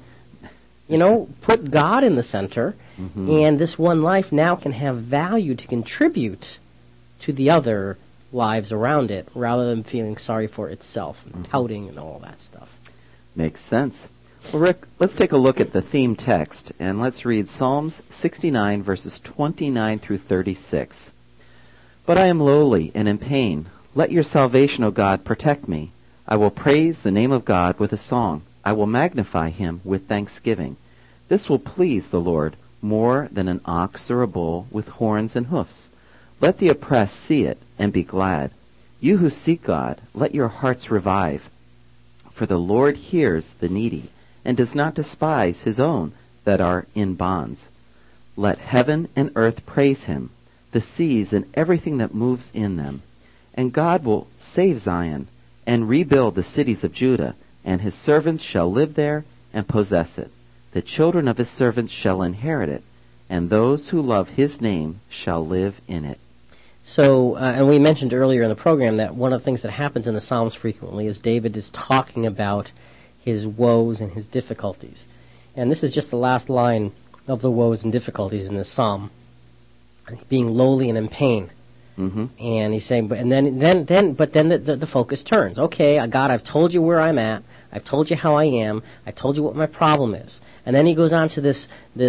Put God in the center, Mm-hmm. and this one life now can have value to contribute to the other lives around it, rather than feeling sorry for itself and touting and all that stuff. Makes sense. Well, Rick, let's take a look at the theme text, and let's read Psalms 69, verses 29 through 36. But I am lowly and in pain. Let your salvation, O God, protect me. I will praise the name of God with a song. I will magnify him with thanksgiving. This will please the Lord more than an ox or a bull with horns and hoofs. Let the oppressed see it and be glad. You who seek God, let your hearts revive. For the Lord hears the needy, and does not despise his own that are in bonds. Let heaven and earth praise him, the seas and everything that moves in them. And God will save Zion, and rebuild the cities of Judah, and his servants shall live there and possess it. The children of his servants shall inherit it, and those who love his name shall live in it. So, and we mentioned earlier in the program that one of the things that happens in the Psalms frequently is David is talking about his woes and his difficulties. And this is just the last line of the woes and difficulties in this psalm. Being lowly and in pain. Mm-hmm. And he's saying, but then the focus turns. Okay, God, I've told you where I'm at. I've told you how I am. I told you what my problem is. And then he goes on to this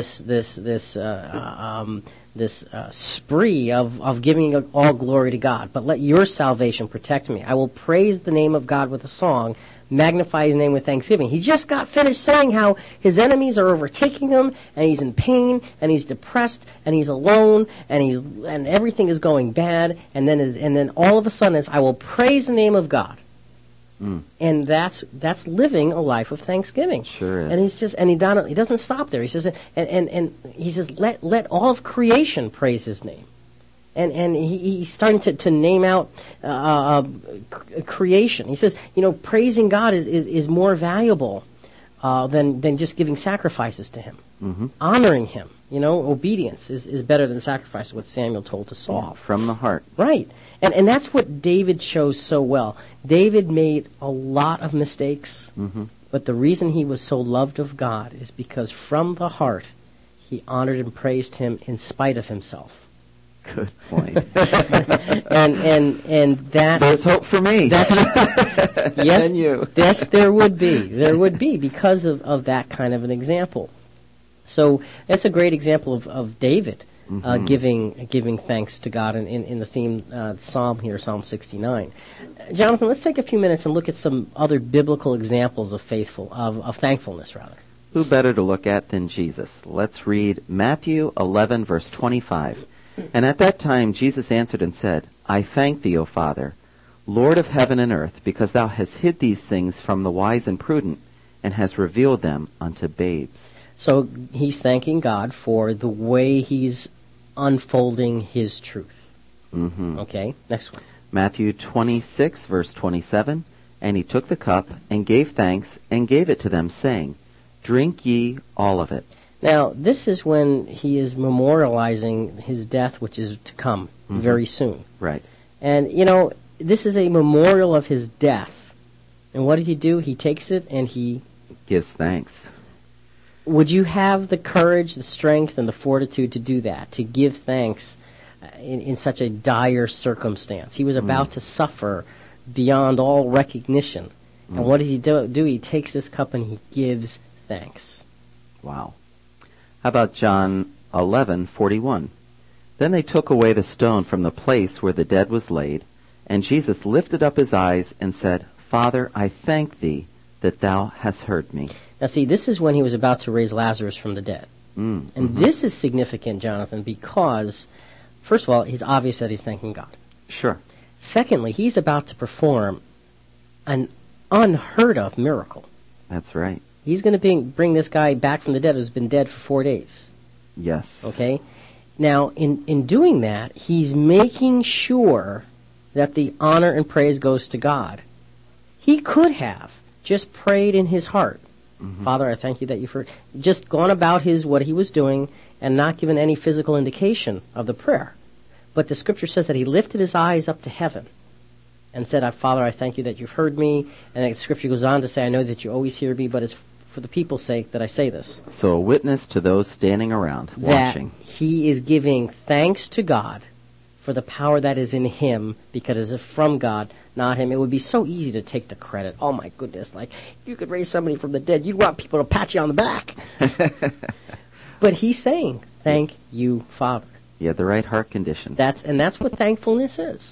spree of giving all glory to God. But let your salvation protect me. I will praise the name of God with a song, magnify his name with thanksgiving. He just got finished saying how his enemies are overtaking him, and he's in pain, and he's depressed, and he's alone, and everything is going bad. And then all of a sudden it's, I will praise the name of God. Mm. And that's living a life of thanksgiving. Sure is. And he doesn't stop there. He says, and he says, let all of creation praise his name. And he's starting to name out creation. He says, praising God is more valuable than just giving sacrifices to him. Mm-hmm. Honoring him, obedience is better than sacrifice, what Samuel told to Saul. Yeah, from the heart. Right. And that's what David shows so well. David made a lot of mistakes, Mm-hmm. but the reason he was so loved of God is because from the heart he honored and praised him in spite of himself. Good point. and that There's hope for me. That's yes, And you. yes, there would be because of that kind of an example. So that's a great example of David giving thanks to God in the theme psalm here, Psalm 69. Jonathan, let's take a few minutes and look at some other biblical examples of thankfulness, rather. Who better to look at than Jesus? Let's read Matthew 11, verse 25. And at that time Jesus answered and said, I thank thee, O Father, Lord of heaven and earth, because thou hast hid these things from the wise and prudent, and hast revealed them unto babes. So he's thanking God for the way he's unfolding his truth. Mm-hmm. Okay, next one. Matthew 26, verse 27. And he took the cup, and gave thanks, and gave it to them, saying, Drink ye all of it. Now, this is when he is memorializing his death, which is to come very soon. Right. And, this is a memorial of his death. And what does he do? He takes it and he... Gives thanks. Would you have the courage, the strength, and the fortitude to do that, to give thanks in such a dire circumstance? He was about to suffer beyond all recognition. And what does he do? He takes this cup and he gives thanks. Wow. How about John 11:41? Then they took away the stone from the place where the dead was laid, and Jesus lifted up his eyes and said, Father, I thank thee that thou hast heard me. Now see, this is when he was about to raise Lazarus from the dead. Mm. And this is significant, Jonathan, because, first of all, it's obvious that he's thanking God. Sure. Secondly, he's about to perform an unheard of miracle. That's right. He's going to bring this guy back from the dead who's been dead for 4 days. Yes. Okay? Now, in doing that, he's making sure that the honor and praise goes to God. He could have just prayed in his heart. Father, I thank you that you've heard. Just gone about what he was doing and not given any physical indication of the prayer. But the scripture says that he lifted his eyes up to heaven and said, Father, I thank you that you've heard me. And the scripture goes on to say, I know that you always hear me, but it's for the people's sake that I say this. So a witness to those standing around, watching. That he is giving thanks to God for the power that is in him, because it's from God, not him. It would be so easy to take the credit. Oh my goodness, like, if you could raise somebody from the dead, you'd want people to pat you on the back. But he's saying, thank you, Father. You had the right heart condition. That's what thankfulness is.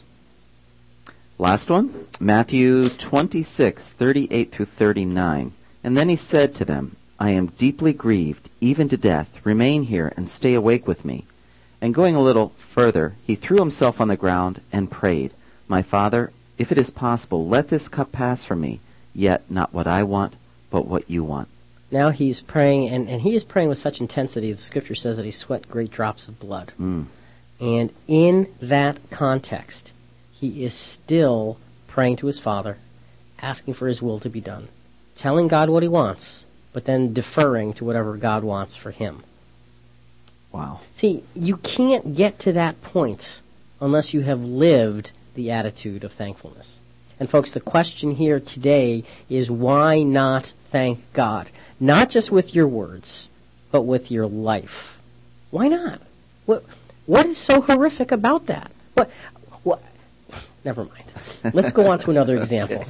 Last one, Matthew 26:38 through 39. And then he said to them, I am deeply grieved, even to death. Remain here and stay awake with me. And going a little further, he threw himself on the ground and prayed, My Father, if it is possible, let this cup pass from me, yet not what I want, but what you want. Now he's praying, and he is praying with such intensity, the scripture says that he sweat great drops of blood. And in that context, he is still praying to his Father, asking for his will to be done, telling God what he wants, but then deferring to whatever God wants for him. Wow. See, you can't get to that point unless you have lived the attitude of thankfulness. And folks, the question here today is, why not thank God? Not just with your words, but with your life. Why not? What is so horrific about that? Never mind. Let's go on to another example.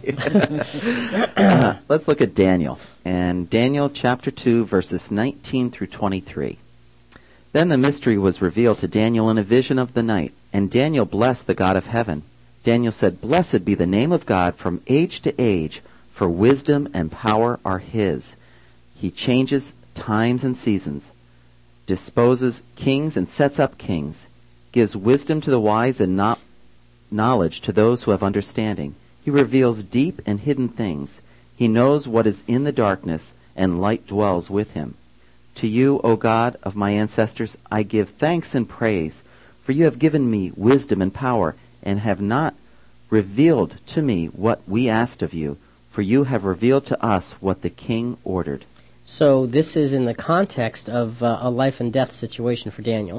Let's look at Daniel. And Daniel chapter 2, verses 19 through 23. Then the mystery was revealed to Daniel in a vision of the night, and Daniel blessed the God of heaven. Daniel said, "Blessed be the name of God from age to age, for wisdom and power are his. He changes times and seasons, disposes kings and sets up kings, gives wisdom to the wise and knowledge to those who have understanding. He reveals deep and hidden things. He knows what is in the darkness, and light dwells with him. To you, O God of my ancestors, I give thanks and praise, for you have given me wisdom and power, and have not revealed to me what we asked of you, for you have revealed to us what the king ordered." So this is in the context of a life and death situation for Daniel.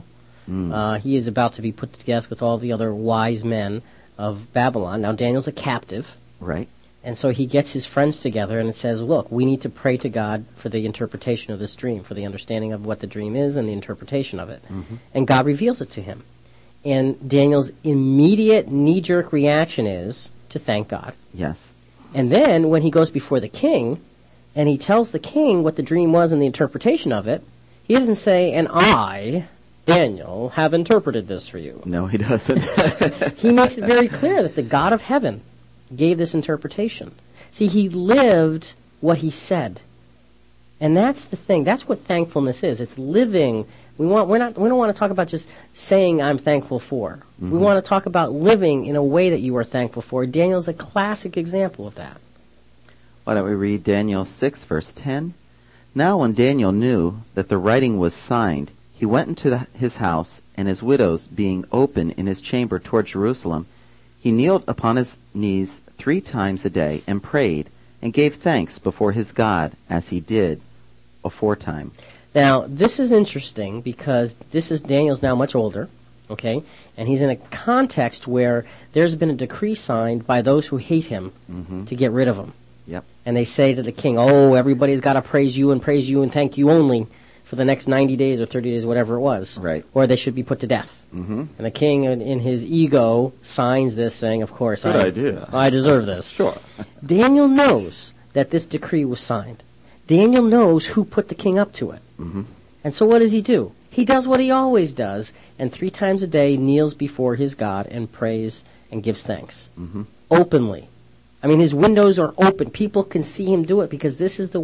He is about to be put to death with all the other wise men of Babylon. Now Daniel's a captive. Right. And so he gets his friends together and it says, look, we need to pray to God for the interpretation of this dream, for the understanding of what the dream is and the interpretation of it. Mm-hmm. And God reveals it to him. And Daniel's immediate knee-jerk reaction is to thank God. Yes. And then when he goes before the king and he tells the king what the dream was and the interpretation of it, he doesn't say, "And I, Daniel, have interpreted this for you." No, he doesn't. He makes it very clear that the God of heaven gave this interpretation. See, he lived what he said. And that's the thing. That's what thankfulness is. It's living. We don't want to talk about just saying I'm thankful for. Mm-hmm. We want to talk about living in a way that you are thankful for. Daniel's a classic example of that. Why don't we read Daniel 6, verse 10? Now when Daniel knew that the writing was signed, he went into his house, and his widows being open in his chamber toward Jerusalem, he kneeled upon his knees 3 times a day and prayed and gave thanks before his God as he did aforetime. Now, this is interesting because Daniel's now much older, okay? And he's in a context where there's been a decree signed by those who hate him to get rid of him. Yep. And they say to the king, "Oh, everybody's got to praise you and thank you only for the next 90 days or 30 days, whatever it was. Right. Or they should be put to death." Mm-hmm. And the king, in his ego, signs this saying, "Of course, Good idea. I deserve this." Sure. Daniel knows that this decree was signed. Daniel knows who put the king up to it. Mm-hmm. And so what does he do? He does what he always does, and 3 times a day kneels before his God and prays and gives thanks. Mm-hmm. Openly. I mean, his windows are open. People can see him do it because this is the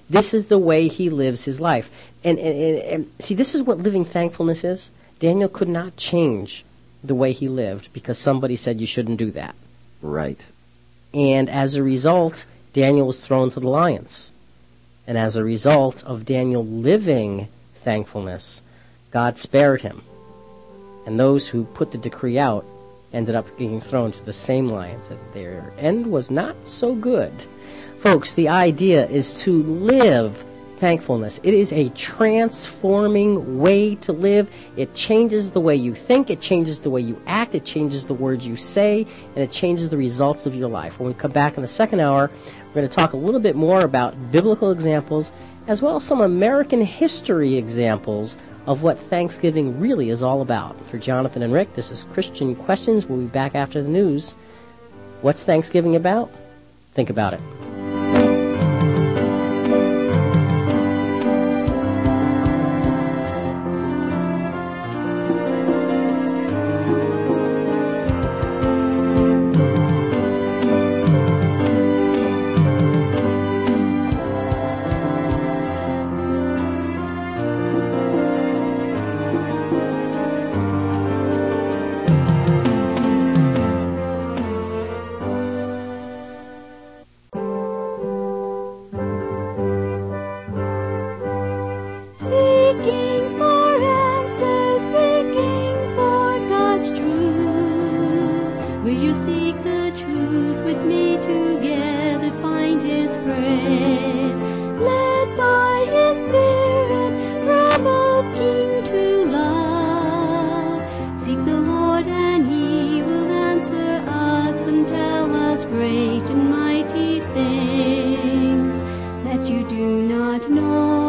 way he lives his life. And see, this is what living thankfulness is. Daniel could not change the way he lived because somebody said you shouldn't do that. Right. And as a result, Daniel was thrown to the lions. And as a result of Daniel living thankfulness, God spared him. And those who put the decree out ended up being thrown to the same lions. And their end was not so good. Folks, the idea is to live thankfulness. It is a transforming way to live. It changes the way you think, it changes the way you act, it changes the words you say, and it changes the results of your life. When we come back in the second hour, we're going to talk a little bit more about biblical examples as well as some American history examples of what Thanksgiving really is all about. For Jonathan and Rick, this is Christian Questions. We'll be back after the news. What's Thanksgiving about? Think about it. Seeking for answers, seeking for God's truth. Will you seek the truth with me together? Find His praise, led by His Spirit, provoking to love. Seek the Lord and He will answer us and tell us great and mighty things that you do not know.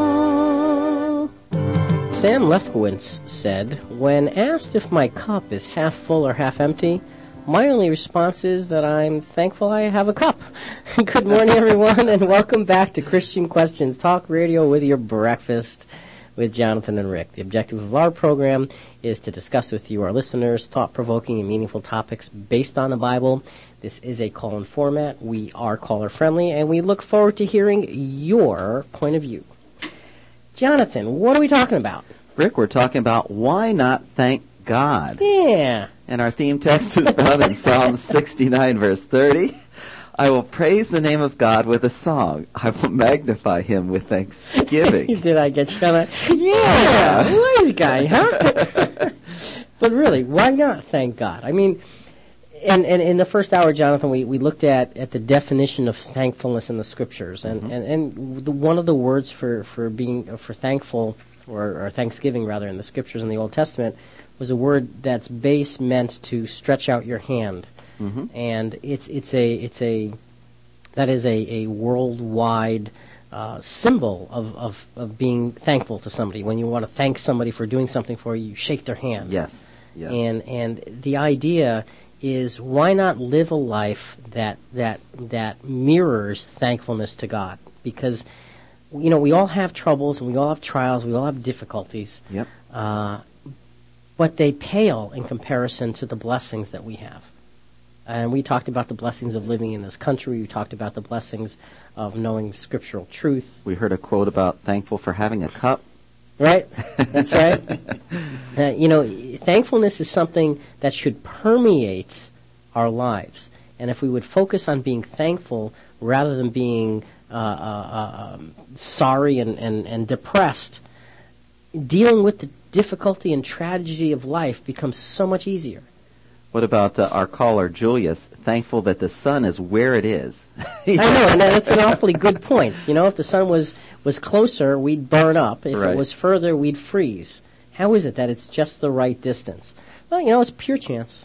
Sam Lefkowitz said, "When asked if my cup is half full or half empty, My only response is that I'm thankful I have a cup. Good morning, everyone, and welcome back to Christian Questions Talk Radio with your breakfast with Jonathan and Rick. The objective of our program is to discuss with you, our listeners, thought-provoking and meaningful topics based on the Bible. This is a call-in format. We are caller-friendly, and we look forward to hearing your point of view. Jonathan, what are we talking about? Rick, we're talking about why not thank God. Yeah. And our theme text is found in Psalm 69, verse 30. I will praise the name of God with a song. I will magnify him with thanksgiving. Did I get you on that? Yeah, wise guy, huh? But really, why not thank God? I mean, and in the first hour, Jonathan, we looked at the definition of thankfulness in the Scriptures, and one of the words for thankful or thanksgiving rather in the Scriptures in the Old Testament was a word that's base meant to stretch out your hand. And that is a worldwide symbol of being thankful to somebody. When you want to thank somebody for doing something for you, you shake their hand. Yes. And the idea is, why not live a life that mirrors thankfulness to God? Because we all have troubles and we all have trials, we all have difficulties. Yep. But they pale in comparison to the blessings that we have. And we talked about the blessings of living in this country. We talked about the blessings of knowing scriptural truth. We heard a quote about thankful for having a cup. Right? That's right. Thankfulness is something that should permeate our lives. And if we would focus on being thankful rather than being sorry and depressed, dealing with the difficulty and tragedy of life becomes so much easier. What about our caller, Julius, thankful that the sun is where it is? I know, and that's an awfully good point. If the sun was closer, we'd burn up. If it was further, we'd freeze. How is it that it's just the right distance? Well, it's pure chance.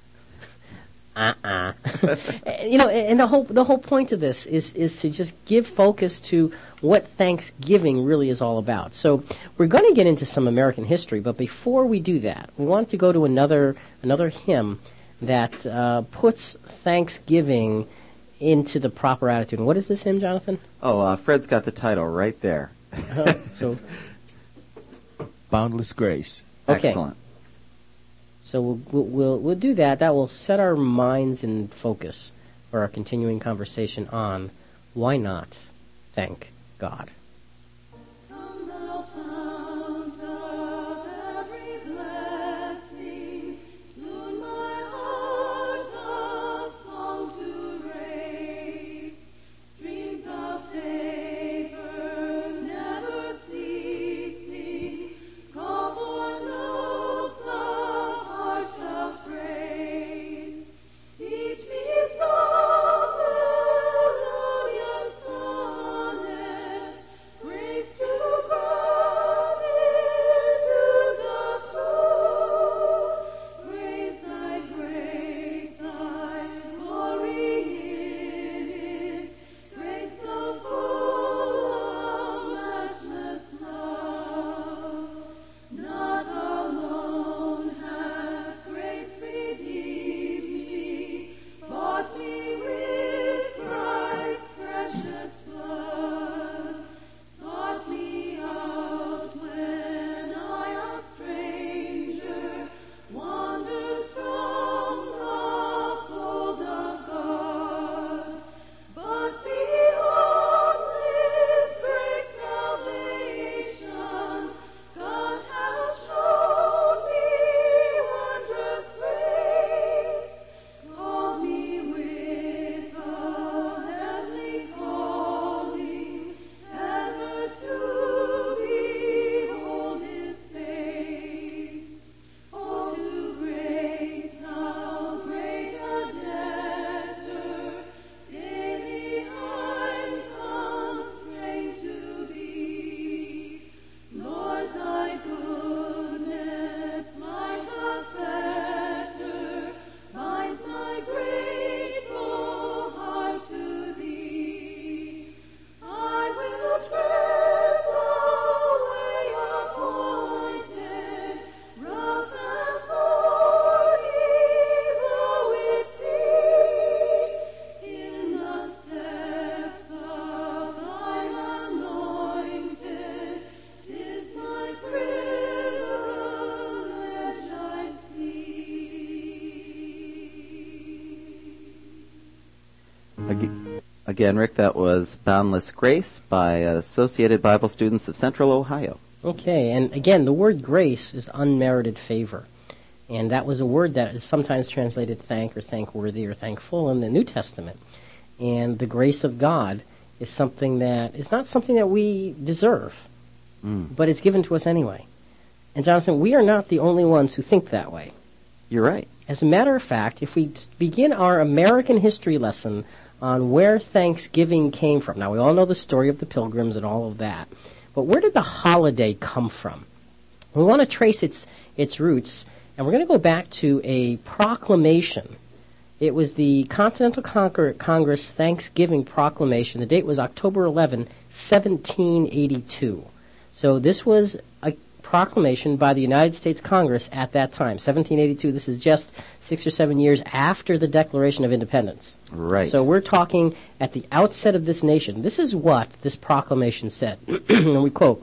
And the whole point of this is to just give focus to what Thanksgiving really is all about. So we're going to get into some American history, but before we do that, we wanted to go to another hymn that puts Thanksgiving into the proper attitude. And what is this hymn, Jonathan? Fred's got the title right there. So Boundless Grace. Okay. Excellent. So we'll do that. That will set our minds in focus for our continuing conversation on why not thank God. Come thou fount of every blessing, tune my heart a song to raise, streams of favor never ceasing, call for notes of heartfelt praise. Teach me some melodious sonnet Again, Rick, that was Boundless Grace by Associated Bible Students of Central Ohio. Okay, and again, the word grace is unmerited favor. And that was a word that is sometimes translated thank or thankworthy or thankful in the New Testament. And the grace of God is something that is not something that we deserve, but it's given to us anyway. And Jonathan, we are not the only ones who think that way. You're right. As a matter of fact, if we begin our American history lesson on where Thanksgiving came from, now we all know the story of the Pilgrims and all of that, but where did the holiday come from? We want to trace its roots, and we're going to go back to a proclamation. It was the Continental Congress Thanksgiving Proclamation. The date was October 11, 1782. So this was a proclamation by the United States Congress at that time, 1782. This is just 6 or 7 years after the Declaration of Independence. Right. So we're talking at the outset of this nation. This is what this proclamation said. And we quote,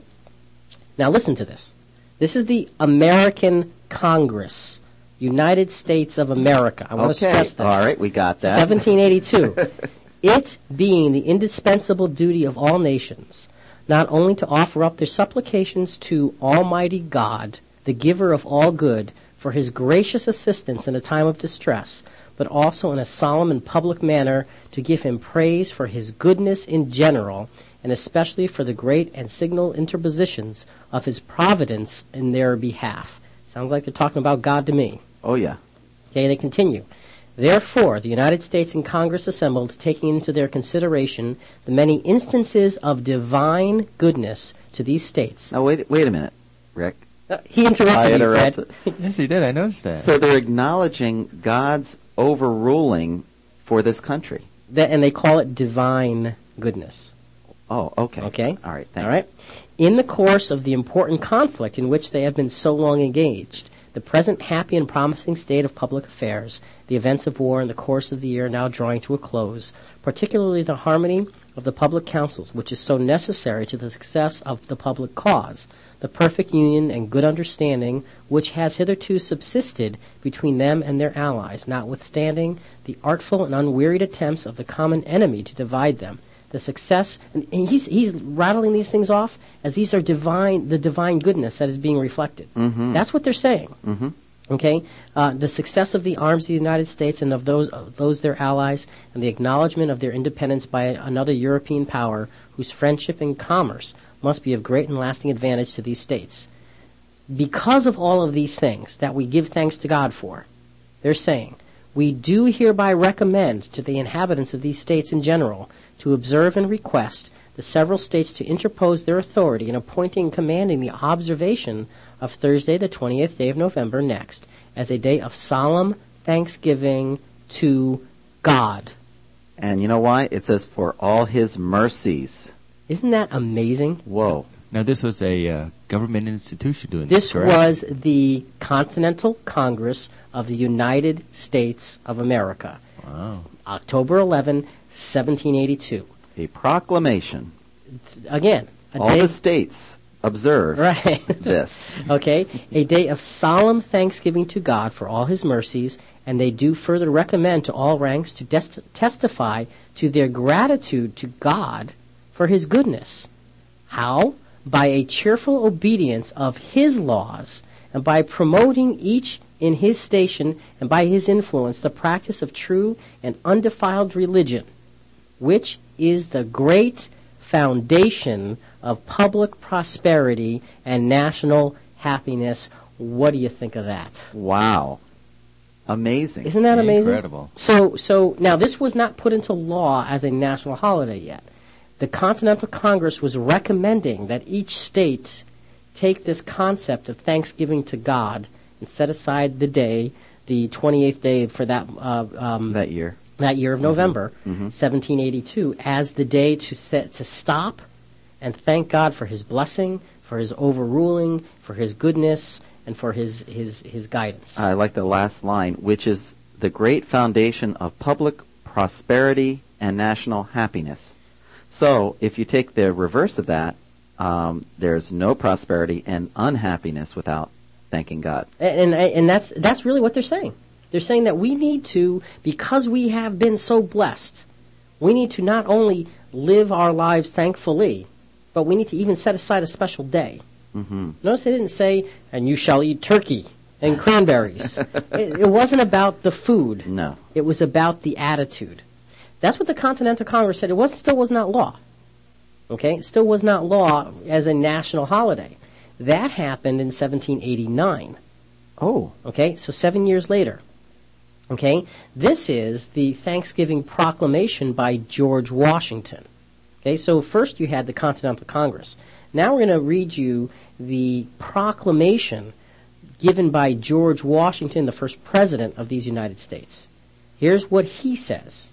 now listen to this. This is the American Congress, United States of America. I want to stress this. All right, we got that. 1782. It being the indispensable duty of all nations, not only to offer up their supplications to Almighty God, the giver of all good, for his gracious assistance in a time of distress, but also in a solemn and public manner to give him praise for his goodness in general, and especially for the great and signal interpositions of his providence in their behalf. Sounds like they're talking about God to me. Oh, yeah. Okay, they continue. Therefore, the United States and Congress assembled, taking into their consideration the many instances of divine goodness to these states. Now, wait a minute, Rick. He interrupted me, Fred. Yes, he did. I noticed that. So they're acknowledging God's overruling for this country. And they call it divine goodness. Oh, okay. Okay? All right, thanks. All right. In the course of the important conflict in which they have been so long engaged, the present happy and promising state of public affairs, the events of war in the course of the year now drawing to a close, particularly the harmony of the public councils, which is so necessary to the success of the public cause, the perfect union and good understanding which has hitherto subsisted between them and their allies, notwithstanding the artful and unwearied attempts of the common enemy to divide them, the success, and he's rattling these things off as these are the divine goodness that is being reflected. Mm-hmm. That's what they're saying. Mm-hmm. Okay, the success of the arms of the United States and of those their allies, and the acknowledgement of their independence by another European power whose friendship and commerce must be of great and lasting advantage to these states. Because of all of these things that we give thanks to God for, they're saying, we do hereby recommend to the inhabitants of these states in general to observe and request the several states to interpose their authority in appointing and commanding the observation of Thursday, the 20th day of November next, as a day of solemn thanksgiving to God. And you know why? It says, for all his mercies. Isn't that amazing? Whoa. Now, this was a government institution doing this, This correct? was the Continental Congress of the United States of America. Wow. October 11, 1782. A proclamation. Again, All the states observe right. this. Okay, a day of solemn thanksgiving to God for all his mercies, and they do further recommend to all ranks to testify to their gratitude to God for his goodness. How? By a cheerful obedience of his laws, and by promoting each in his station and by his influence the practice of true and undefiled religion, which is the great foundation of public prosperity and national happiness. What do you think of that? Wow. Amazing. Isn't that amazing? Incredible. So now this was not put into law as a national holiday yet. The Continental Congress was recommending that each state take this concept of thanksgiving to God and set aside the day, the 28th day for that that year of November, 1782, as the day to stop and thank God for his blessing, for his overruling, for his goodness, and for his guidance. I like the last line, which is the great foundation of public prosperity and national happiness. So, if you take the reverse of that, there's no prosperity and unhappiness without thanking God. And that's really what they're saying. They're saying that we need to, because we have been so blessed, We need to not only live our lives thankfully, but we need to even set aside a special day. Mm-hmm. Notice they didn't say, and you shall eat turkey and cranberries. It wasn't about the food. No. It was about the attitude. That's what the Continental Congress said. It still was not law. Okay? It still was not law as a national holiday. That happened in 1789. Oh. Okay? So 7 years later. Okay? This is the Thanksgiving Proclamation by George Washington. Okay? So first you had the Continental Congress. Now we're going to read you the proclamation given by George Washington, the first president of these United States. Here's what he says.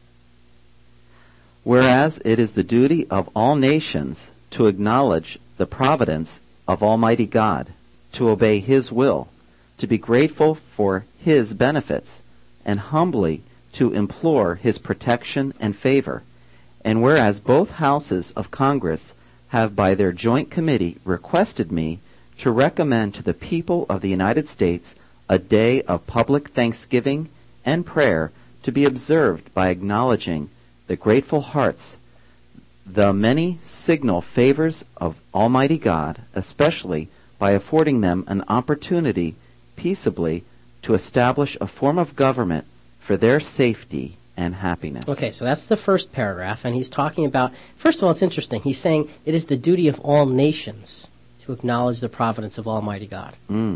Whereas it is the duty of all nations to acknowledge the providence of Almighty God, to obey His will, to be grateful for His benefits, and humbly to implore His protection and favor, and whereas both houses of Congress have by their joint committee requested me to recommend to the people of the United States a day of public thanksgiving and prayer to be observed by acknowledging the grateful hearts, the many signal favors of Almighty God, especially by affording them an opportunity peaceably to establish a form of government for their safety and happiness. Okay, so that's the first paragraph, and he's talking about, first of all, it's interesting. He's saying it is the duty of all nations to acknowledge the providence of Almighty God.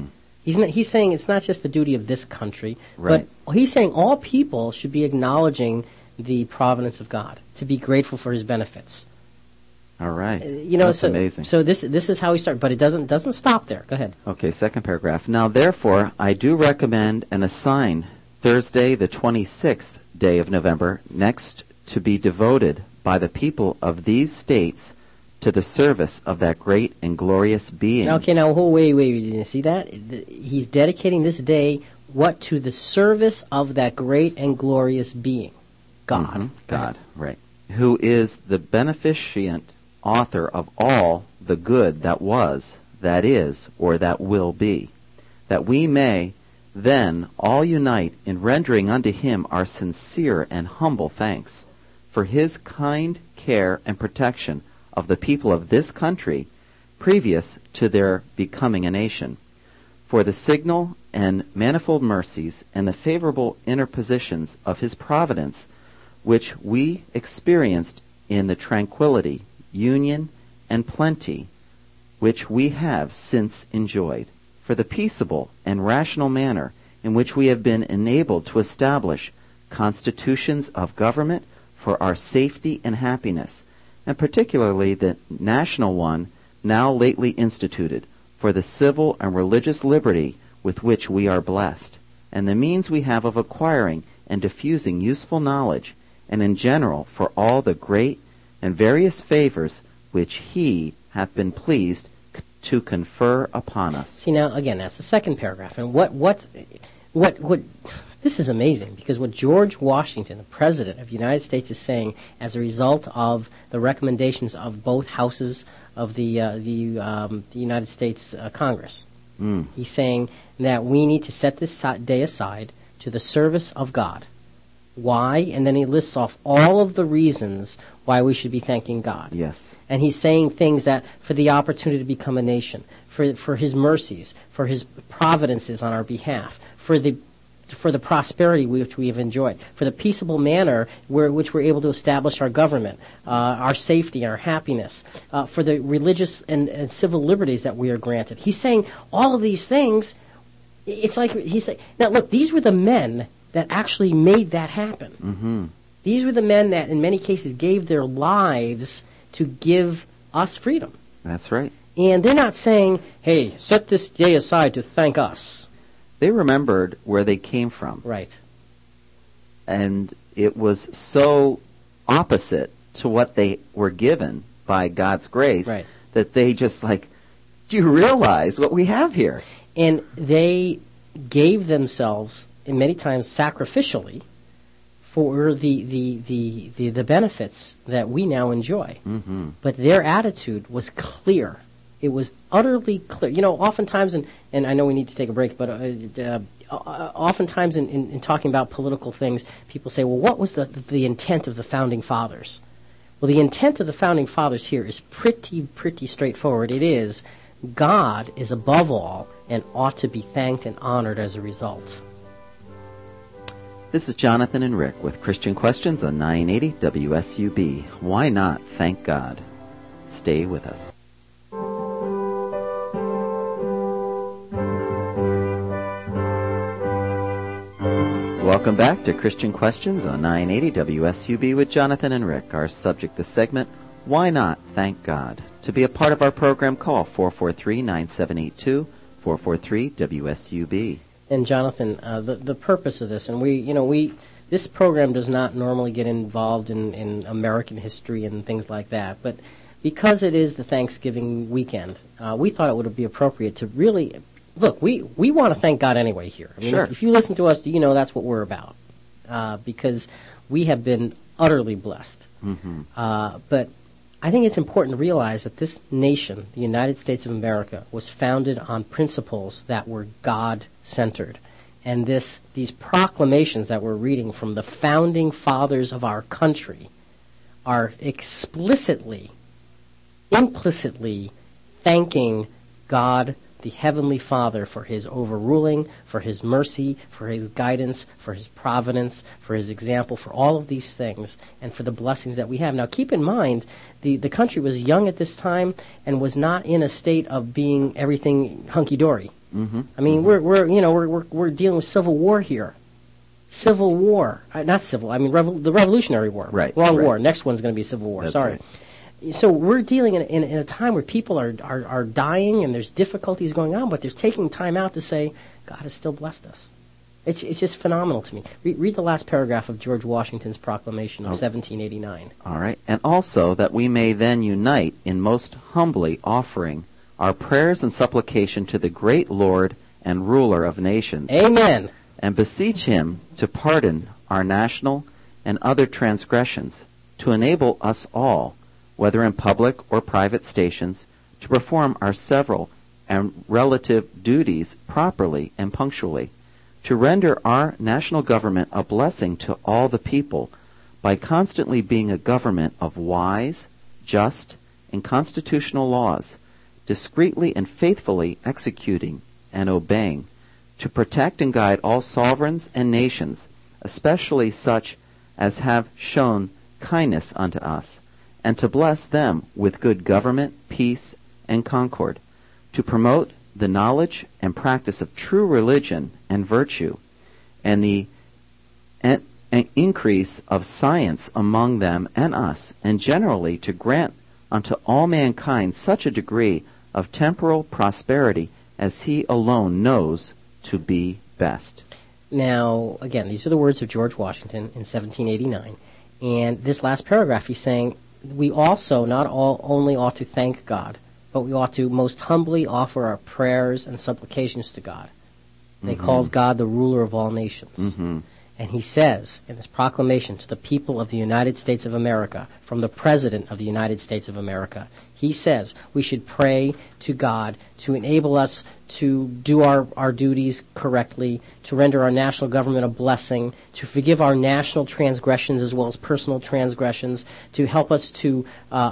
He's saying it's not just the duty of this country, right, but he's saying all people should be acknowledging the providence of God, to be grateful for His benefits. All right. That's amazing. So this is how he started, but it doesn't stop there. Go ahead. Okay, second paragraph. Now, therefore, I do recommend and assign Thursday, the 26th day of November, next to be devoted by the people of these states to the service of that great and glorious being. Okay, now, wait, you see that? He's dedicating this day, what, to the service of that great and glorious being, God. Mm-hmm. God, right. Who is the beneficent author of all the good that was, that is, or that will be, that we may then all unite in rendering unto Him our sincere and humble thanks for His kind care and protection of the people of this country previous to their becoming a nation, for the signal and manifold mercies and the favorable interpositions of His providence which we experienced in the tranquility, union, and plenty which we have since enjoyed, for the peaceable and rational manner in which we have been enabled to establish constitutions of government for our safety and happiness, and particularly the national one now lately instituted, for the civil and religious liberty with which we are blessed, and the means we have of acquiring and diffusing useful knowledge, and in general for all the great and various favors which He hath been pleased to confer upon us. See, now, again, that's the second paragraph. And what, this is amazing, because what George Washington, the President of the United States, is saying as a result of the recommendations of both houses of the United States Congress, he's saying that we need to set this day aside to the service of God. Why? And then he lists off all of the reasons why we should be thanking God. Yes. And he's saying things that for the opportunity to become a nation, for His mercies, for His providences on our behalf, for the prosperity which we have enjoyed, for the peaceable manner which we're able to establish our government, our safety, our happiness, for the religious and civil liberties that we are granted. He's saying all of these things. It's like he's saying, now look, these were the men that actually made that happen. Mm-hmm. These were the men that in many cases gave their lives to give us freedom. That's right. And they're not saying, hey, set this day aside to thank us. They remembered where they came from. Right. And it was so opposite to what they were given by God's grace, right, that they just do you realize what we have here? And they gave themselves, and many times sacrificially, for the benefits that we now enjoy. Mm-hmm. But their attitude was clear. It was utterly clear. You know, oftentimes, and I know we need to take a break, but oftentimes in talking about political things, people say, well, what was the intent of the Founding Fathers? Well, the intent of the Founding Fathers here is pretty straightforward. It is, God is above all and ought to be thanked and honored as a result. This is Jonathan and Rick with Christian Questions on 980 WSUB. Why not thank God? Stay with us. Welcome back to Christian Questions on 980 WSUB with Jonathan and Rick. Our subject this segment, Why Not Thank God? To be a part of our program, call 443-9782, 443-WSUB. And Jonathan, the purpose of this, and this program does not normally get involved in American history and things like that, but because it is the Thanksgiving weekend, we thought it would be appropriate to really, look, we want to thank God anyway here. I mean, sure. If you listen to us, you know that's what we're about, because we have been utterly blessed. Mm-hmm. But I think it's important to realize that this nation, the United States of America, was founded on principles that were God-centered. And these proclamations that we're reading from the founding fathers of our country are implicitly thanking God, the Heavenly Father, for His overruling, for His mercy, for His guidance, for His providence, for His example, for all of these things, and for the blessings that we have. Now, keep in mind, the country was young at this time and was not in a state of being everything hunky-dory. Mm-hmm. I mean, we're dealing with civil war here. Civil war, not civil. I mean, the Revolutionary War. Right. Wrong right. war. Next one's going to be Civil War. That's Sorry. Right. So we're dealing in a time where people are dying and there's difficulties going on, but they're taking time out to say, God has still blessed us. It's just phenomenal to me. Read the last paragraph of George Washington's proclamation of 1789. All right. And also that we may then unite in most humbly offering our prayers and supplication to the great Lord and ruler of nations. Amen. And beseech Him to pardon our national and other transgressions, to enable us all, whether in public or private stations, to perform our several and relative duties properly and punctually, to render our national government a blessing to all the people by constantly being a government of wise, just, and constitutional laws, discreetly and faithfully executing and obeying, to protect and guide all sovereigns and nations, especially such as have shown kindness unto us, and to bless them with good government, peace, and concord, to promote the knowledge and practice of true religion and virtue, and the increase of science among them and us, and generally to grant unto all mankind such a degree of temporal prosperity as He alone knows to be best. Now, again, these are the words of George Washington in 1789. And this last paragraph, he's saying, we also not only ought to thank God, but we ought to most humbly offer our prayers and supplications to God. And he calls God the ruler of all nations. Mm-hmm. And he says in this proclamation to the people of the United States of America, from the President of the United States of America, he says we should pray to God to enable us to do our duties correctly, to render our national government a blessing, to forgive our national transgressions as well as personal transgressions, to help us to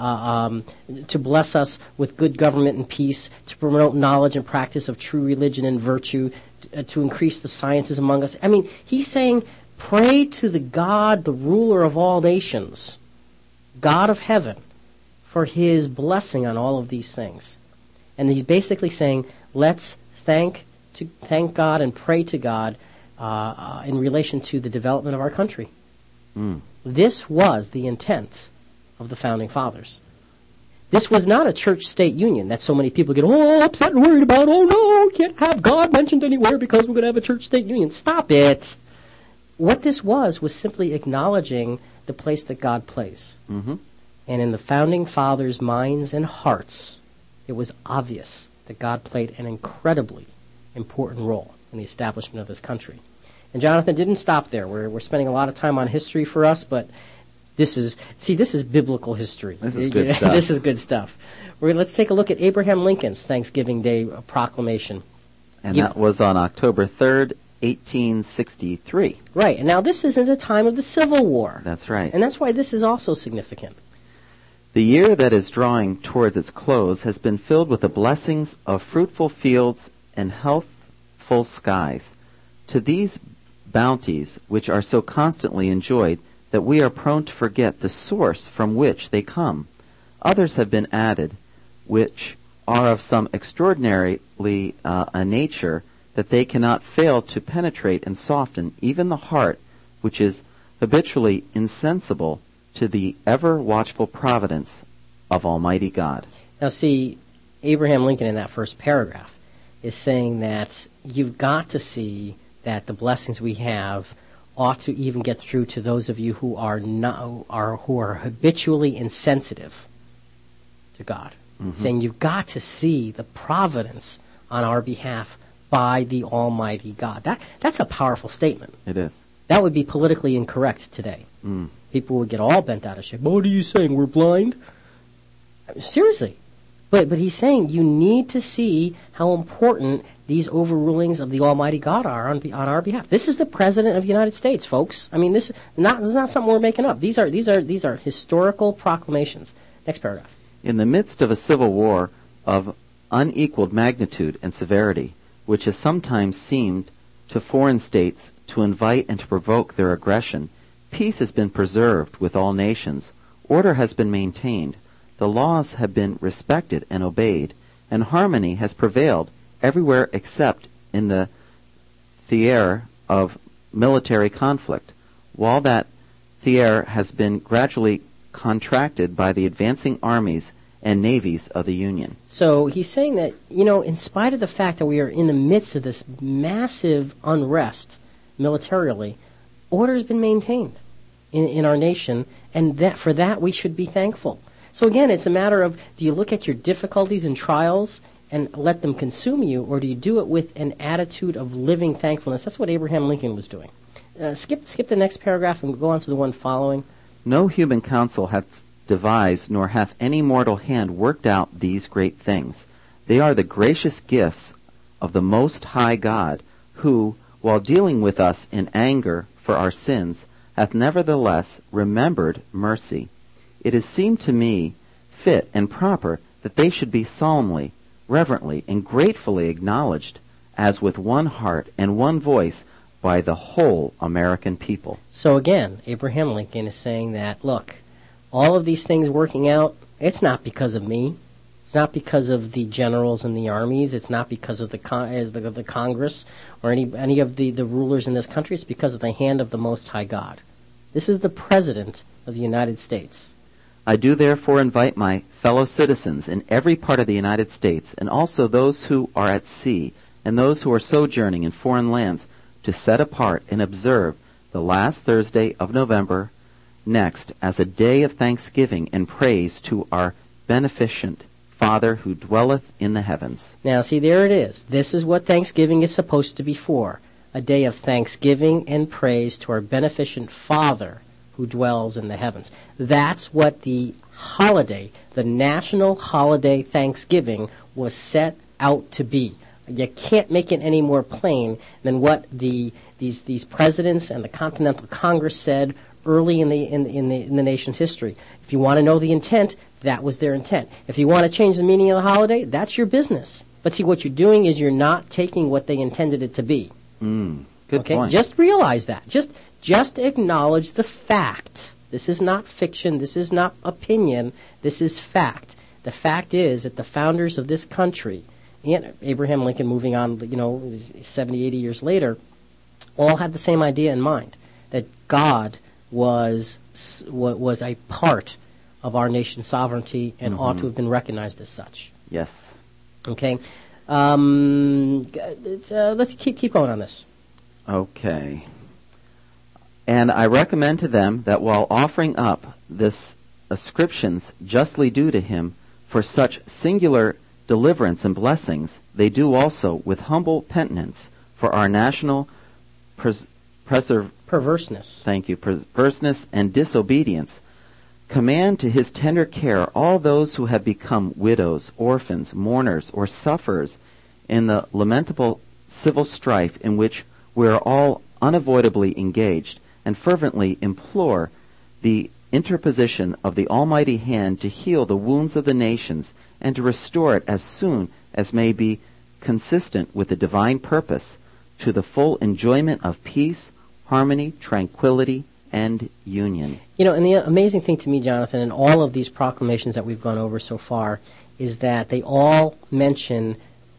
bless us with good government and peace, to promote knowledge and practice of true religion and virtue, to increase the sciences among us. I mean, he's saying, pray to the God, the ruler of all nations, God of heaven, for His blessing on all of these things. And he's basically saying, let's thank God and pray to God in relation to the development of our country. Mm. This was the intent of the Founding Fathers. This was not a church-state union that so many people get upset and worried about. Oh no, can't have God mentioned anywhere because we're going to have a church-state union. Stop it. What this was simply acknowledging the place that God plays. Mm-hmm. And in the Founding Fathers' minds and hearts, it was obvious that God played an incredibly important role in the establishment of this country. And Jonathan didn't stop there. We're spending a lot of time on history for us, but this is biblical history. This is good stuff. This is good stuff. Let's take a look at Abraham Lincoln's Thanksgiving Day proclamation. And that was on October 3rd, 1863. Right, and now this is in the time of the Civil War. That's right. And that's why this is also significant. The year that is drawing towards its close has been filled with the blessings of fruitful fields and healthful skies. To these bounties, which are so constantly enjoyed that we are prone to forget the source from which they come, others have been added, which are of some extraordinarily a nature that they cannot fail to penetrate and soften even the heart, which is habitually insensible to the ever-watchful providence of Almighty God. Now see, Abraham Lincoln in that first paragraph is saying that you've got to see that the blessings we have ought to even get through to those of you who are habitually insensitive to God. Mm-hmm. Saying you've got to see the providence on our behalf by the Almighty God. That's a powerful statement. It is. That would be politically incorrect today. Mm. People would get all bent out of shape. What are you saying? We're blind? Seriously. But he's saying you need to see how important these overrulings of the Almighty God are on our behalf. This is the President of the United States, folks. I mean, this is not something we're making up. These are historical proclamations. Next paragraph. In the midst of a civil war of unequaled magnitude and severity, which has sometimes seemed to foreign states to invite and to provoke their aggression, peace has been preserved with all nations, order has been maintained, the laws have been respected and obeyed, and harmony has prevailed everywhere except in the theatre of military conflict, while that theatre has been gradually contracted by the advancing armies and navies of the Union. So he's saying that, in spite of the fact that we are in the midst of this massive unrest militarily, order has been maintained in our nation, and that for that we should be thankful. So again, it's a matter of, do you look at your difficulties and trials and let them consume you, or do you do it with an attitude of living thankfulness? That's what Abraham Lincoln was doing. Skip the next paragraph and go on to the one following. No human counsel hath devised, nor hath any mortal hand worked out these great things. They are the gracious gifts of the Most High God, who, while dealing with us in anger for our sins, hath nevertheless remembered mercy. It has seemed to me fit and proper that they should be solemnly, reverently, and gratefully acknowledged, as with one heart and one voice, by the whole American people. So again, Abraham Lincoln is saying that, look, all of these things working out, it's not because of me. It's not because of the generals and the armies. It's not because of the Congress or any of the rulers in this country. It's because of the hand of the Most High God. This is the President of the United States. I do therefore invite my fellow citizens in every part of the United States, and also those who are at sea, and those who are sojourning in foreign lands, to set apart and observe the last Thursday of November next as a day of thanksgiving and praise to our beneficent Father who dwelleth in the heavens. Now, see, there it is. This is what Thanksgiving is supposed to be for. A day of thanksgiving and praise to our beneficent Father who dwells in the heavens. That's what the holiday, the national holiday Thanksgiving, was set out to be. You can't make it any more plain than what these presidents and the Continental Congress said early in the nation's history. If you want to know the intent, that was their intent. If you want to change the meaning of the holiday, that's your business. But see, what you're doing is you're not taking what they intended it to be. Good point. Just realize that. Just acknowledge the fact. This is not fiction. This is not opinion. This is fact. The fact is that the founders of this country, and Abraham Lincoln moving on, 70, 80 years later, all had the same idea in mind, that God was a part of our nation's sovereignty and ought to have been recognized as such. Yes. Okay. Let's keep going on this. Okay. And I recommend to them that while offering up this ascriptions justly due to him for such singular deliverance and blessings, they do also with humble penitence for our national perverseness. Thank you. Perverseness and disobedience. Command to his tender care all those who have become widows, orphans, mourners, or sufferers in the lamentable civil strife in which We are all unavoidably engaged and fervently implore the interposition of the Almighty hand to heal the wounds of the nations and to restore it as soon as may be consistent with the divine purpose to the full enjoyment of peace, harmony, tranquility, and union. You know, and the amazing thing to me, Jonathan, in all of these proclamations that we've gone over so far is that they all mention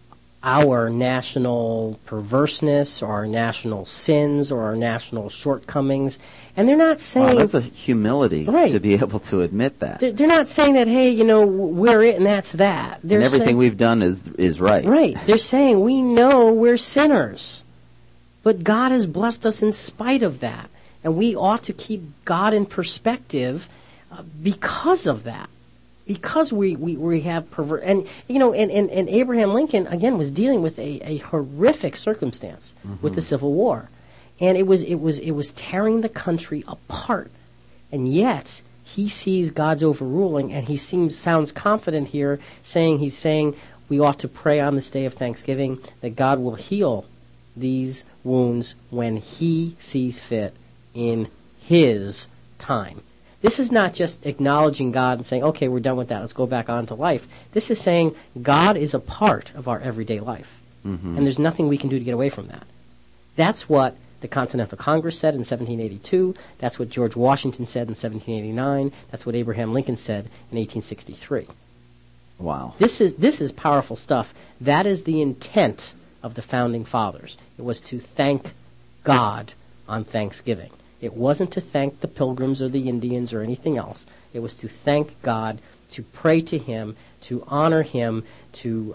our national perverseness or our national sins or our national shortcomings. And they're not saying... Well, that's a humility right. to be able to admit that. They're not saying that, hey, you know, we're it and that's that. And everything we've done is right. Right. They're saying we know we're sinners. But God has blessed us in spite of that. And we ought to keep God in perspective because of that. Because we have pervert, and you know, and Abraham Lincoln again was dealing with a horrific circumstance with the Civil War, and it was tearing the country apart, and yet he sees God's overruling, and he sounds confident here, he's saying we ought to pray on this day of Thanksgiving that God will heal these wounds when He sees fit in His time. This is not just acknowledging God and saying, okay, we're done with that, let's go back on to life. This is saying God is a part of our everyday life. And there's nothing we can do to get away from that. That's what the Continental Congress said in 1782. That's what George Washington said in 1789. That's what Abraham Lincoln said in 1863. Wow. This is powerful stuff. That is the intent of the Founding Fathers. It was to thank God on Thanksgiving. It wasn't to thank the Pilgrims or the Indians or anything else. It was to thank God, to pray to Him, to honor Him, to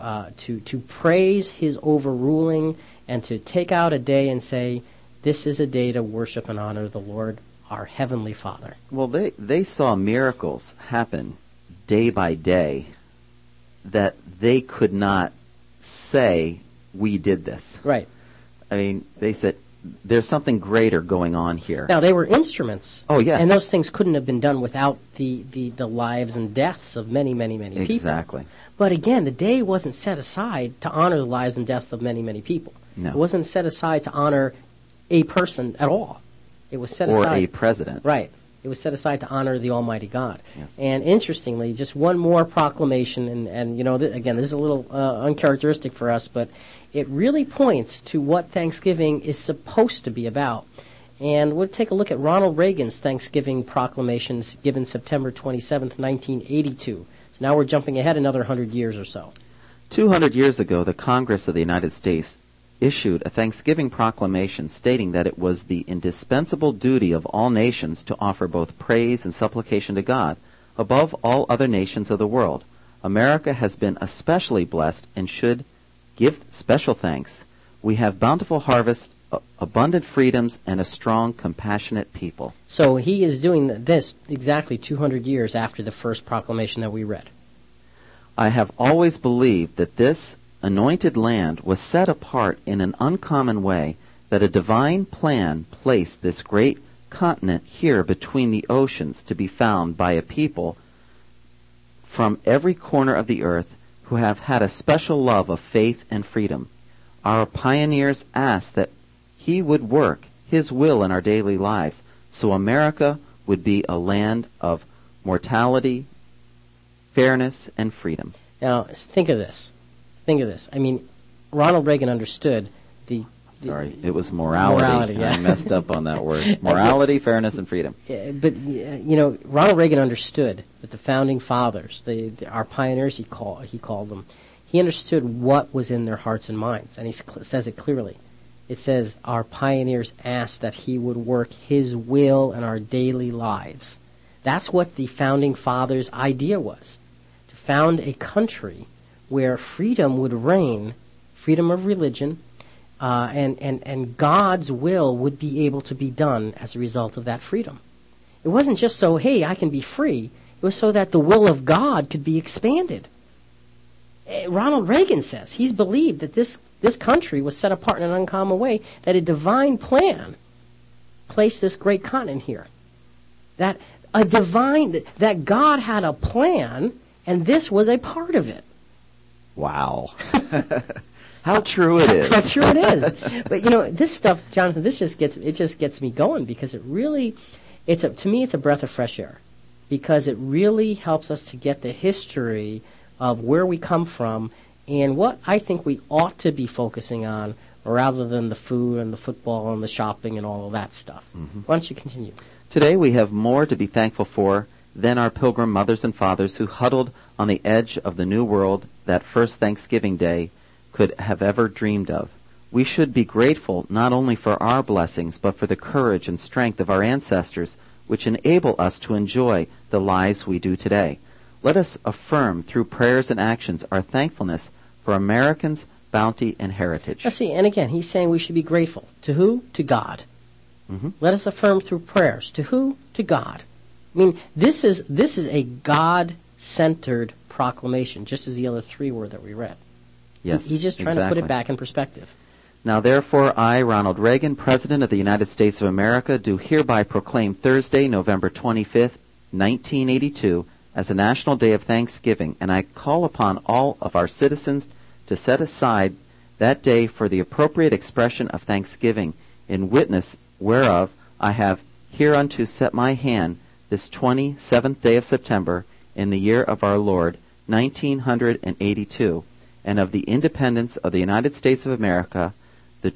praise His overruling, and to take out a day and say, this is a day to worship and honor the Lord, our Heavenly Father. Well, they saw miracles happen day by day that they could not say, we did this. Right. I mean, they said, there's something greater going on here. Now, they were instruments. Oh, yes. And those things couldn't have been done without the lives and deaths of many, many, many people. Exactly. But again, the day wasn't set aside to honor the lives and deaths of many, many people. No. It wasn't set aside to honor a person at all. It was set aside... Or a president. Right. It was set aside to honor the Almighty God. Yes. And interestingly, just one more proclamation, and you know, again, this is a little uncharacteristic for us, but it really points to what Thanksgiving is supposed to be about. And we'll take a look at Ronald Reagan's Thanksgiving proclamations given September 27th, 1982. So now we're jumping ahead another 100 years or so. 200 years ago, the Congress of the United States issued a Thanksgiving proclamation stating that it was the indispensable duty of all nations to offer both praise and supplication to God above all other nations of the world. America has been especially blessed and should give special thanks. We have bountiful harvests, abundant freedoms, and a strong, compassionate people. So he is doing this exactly 200 years after the first proclamation that we read. I have always believed that this anointed land was set apart in an uncommon way, that a divine plan placed this great continent here between the oceans to be found by a people from every corner of the earth who have had a special love of faith and freedom. Our pioneers asked that He would work His will in our daily lives, so America would be a land of mortality, fairness, and freedom. Now, think of this. I mean, Ronald Reagan understood Sorry, it was morality. Yeah. I messed up on that word. Morality, fairness, and freedom. But, you know, Ronald Reagan understood that the Founding Fathers, our pioneers, he called them, he understood what was in their hearts and minds, and he says it clearly. It says, our pioneers asked that He would work His will in our daily lives. That's what the Founding Fathers' idea was, to found a country where freedom would reign, freedom of religion, and God's will would be able to be done as a result of that freedom. It wasn't just so, hey, I can be free. It was so that the will of God could be expanded. Ronald Reagan says he's believed that this country was set apart in an uncommon way, that a divine plan placed this great continent here. That God had a plan, and this was a part of it. Wow. How true it is. How true it is. But this stuff, Jonathan, it just gets me going because it really, to me it's a breath of fresh air, because it really helps us to get the history of where we come from and what I think we ought to be focusing on, rather than the food and the football and the shopping and all of that stuff. Mm-hmm. Why don't you continue? Today we have more to be thankful for than our pilgrim mothers and fathers who huddled on the edge of the new world that first Thanksgiving Day could have ever dreamed of. We should be grateful not only for our blessings, but for the courage and strength of our ancestors, which enable us to enjoy the lives we do today. Let us affirm through prayers and actions our thankfulness for Americans' bounty and heritage. Now see, and again, he's saying we should be grateful. To who? To God. Mm-hmm. Let us affirm through prayers. To who? To God. I mean, this is a God-centered proclamation, just as the other three were that we read. Yes, he's just trying to put it back in perspective. Now therefore, I, Ronald Reagan, President of the United States of America, do hereby proclaim Thursday, November 25th, 1982, as a National Day of Thanksgiving, and I call upon all of our citizens to set aside that day for the appropriate expression of thanksgiving, in witness whereof I have hereunto set my hand this 27th day of September in the year of our Lord, 1982, and of the independence of the United States of America, the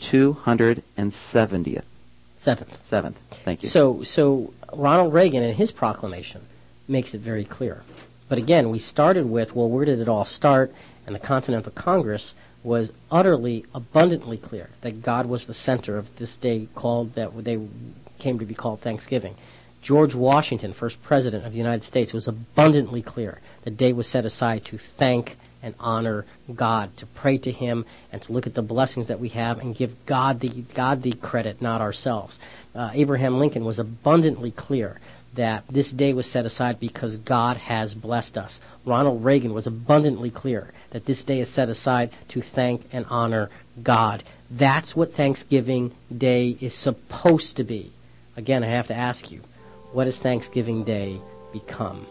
270th. Seventh. Thank you. So Ronald Reagan in his proclamation makes it very clear. But again, we started with, well, where did it all start? And the Continental Congress was utterly, abundantly clear that God was the center of this day that they came to be called Thanksgiving. George Washington, first president of the United States, was abundantly clear. The day was set aside to thank and honor God, to pray to Him, and to look at the blessings that we have and give God the credit, not ourselves. Abraham Lincoln was abundantly clear that this day was set aside because God has blessed us. Ronald Reagan was abundantly clear that this day is set aside to thank and honor God. That's what Thanksgiving Day is supposed to be. Again, I have to ask you, what has Thanksgiving Day become?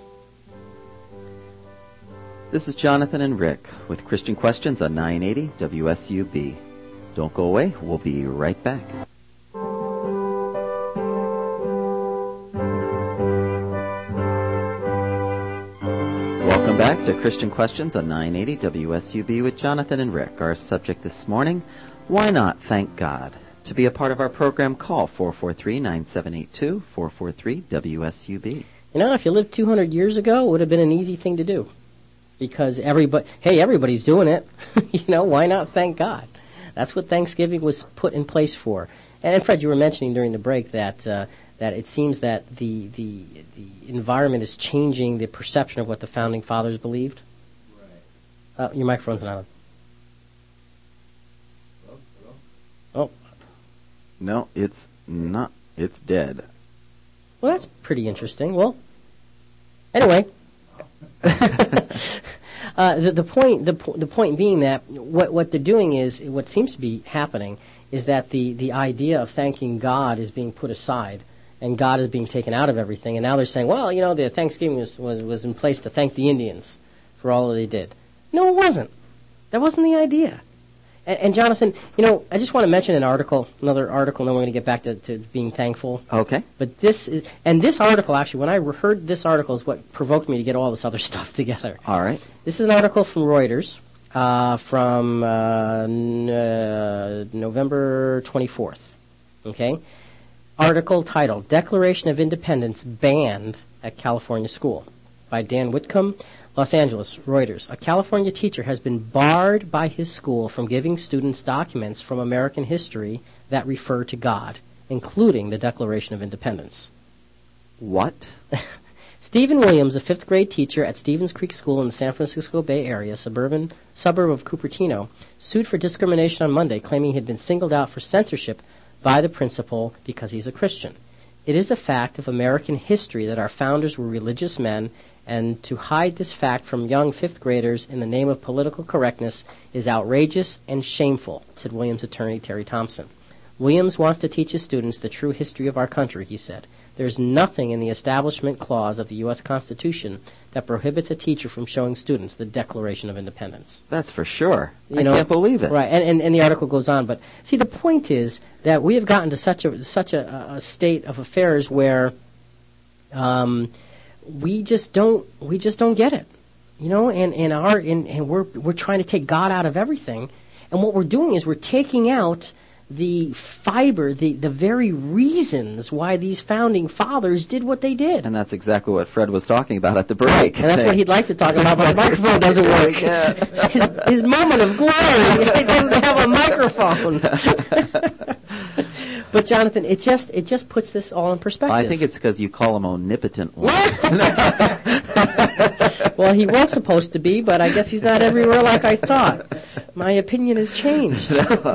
This is Jonathan and Rick with Christian Questions on 980 WSUB. Don't go away. We'll be right back. Welcome back to Christian Questions on 980 WSUB with Jonathan and Rick. Our subject this morning, why not thank God? To be a part of our program, call 443-9782, 443-WSUB. If you lived 200 years ago, it would have been an easy thing to do. Because everybody's doing it. Why not thank God? That's what Thanksgiving was put in place for. And Fred, you were mentioning during the break that it seems that the environment is changing the perception of what the founding fathers believed. Right. Your microphone's not on. Hello? Oh. No, it's not. It's dead. Well, that's pretty interesting. Well, anyway. The point being that what they're doing is, what seems to be happening is that the idea of thanking God is being put aside, and God is being taken out of everything. And now they're saying, well, the Thanksgiving was in place to thank the Indians for all that they did. No, it wasn't. That wasn't the idea. And Jonathan, I just want to mention another article, and then we're going to get back to being thankful. Okay. But this article, actually, when I heard this article is what provoked me to get all this other stuff together. All right. This is an article from Reuters from November 24th. Okay? Article titled, Declaration of Independence Banned at California School by Dan Whitcomb, Los Angeles, Reuters. A California teacher has been barred by his school from giving students documents from American history that refer to God, including the Declaration of Independence. What? Stephen Williams, a fifth grade teacher at Stevens Creek School in the San Francisco Bay Area, suburb of Cupertino, sued for discrimination on Monday, claiming he had been singled out for censorship by the principal because he's a Christian. It is a fact of American history that our founders were religious men, and to hide this fact from young fifth graders in the name of political correctness is outrageous and shameful, said Williams' attorney Terry Thompson. Williams wants to teach his students the true history of our country, he said. There's nothing in the Establishment Clause of the U.S. Constitution that prohibits a teacher from showing students the Declaration of Independence. That's for sure. I can't believe it. Right, and the article goes on. But see, the point is that we have gotten to such a state of affairs where we just don't get it, and we're trying to take God out of everything, and what we're doing is we're taking out the fiber, the very reasons why these founding fathers did what they did. And that's exactly what Fred was talking about at the break. And that's what he'd like to talk about, but the microphone doesn't work. His moment of glory, he doesn't have a microphone. But Jonathan, it just puts this all in perspective. I think it's because you call him omnipotent one. Well, he was supposed to be, but I guess he's not everywhere like I thought. My opinion has changed.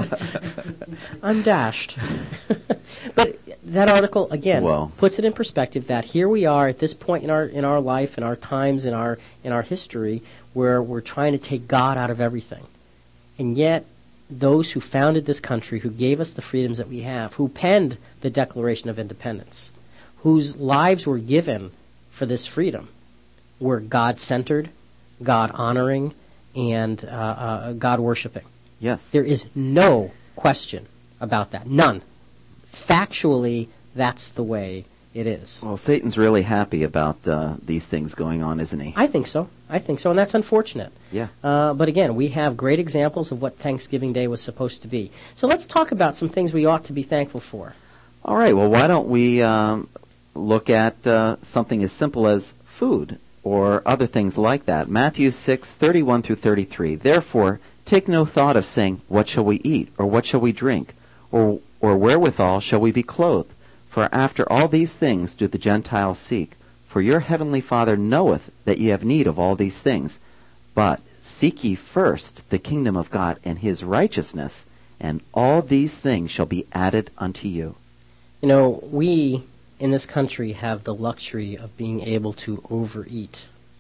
I'm dashed. But that article, again, puts it in perspective that here we are at this point in our life, in our times, in our history, where we're trying to take God out of everything. And yet, those who founded this country, who gave us the freedoms that we have, who penned the Declaration of Independence, whose lives were given for this freedom, were God-centered, God-honoring, and God-worshiping. Yes. There is no question about that. None. Factually, that's the way it is. Well, Satan's really happy about these things going on, isn't he? I think so, and that's unfortunate. Yeah. But again, we have great examples of what Thanksgiving Day was supposed to be. So let's talk about some things we ought to be thankful for. All right, well, why don't we look at something as simple as food or other things like that. Matthew 6:31 through 33. Therefore, take no thought of saying, what shall we eat, or what shall we drink, or wherewithal shall we be clothed? For after all these things do the Gentiles seek. For your heavenly Father knoweth that ye have need of all these things. But seek ye first the kingdom of God and his righteousness, and all these things shall be added unto you. You know, we in this country have the luxury of being able to overeat.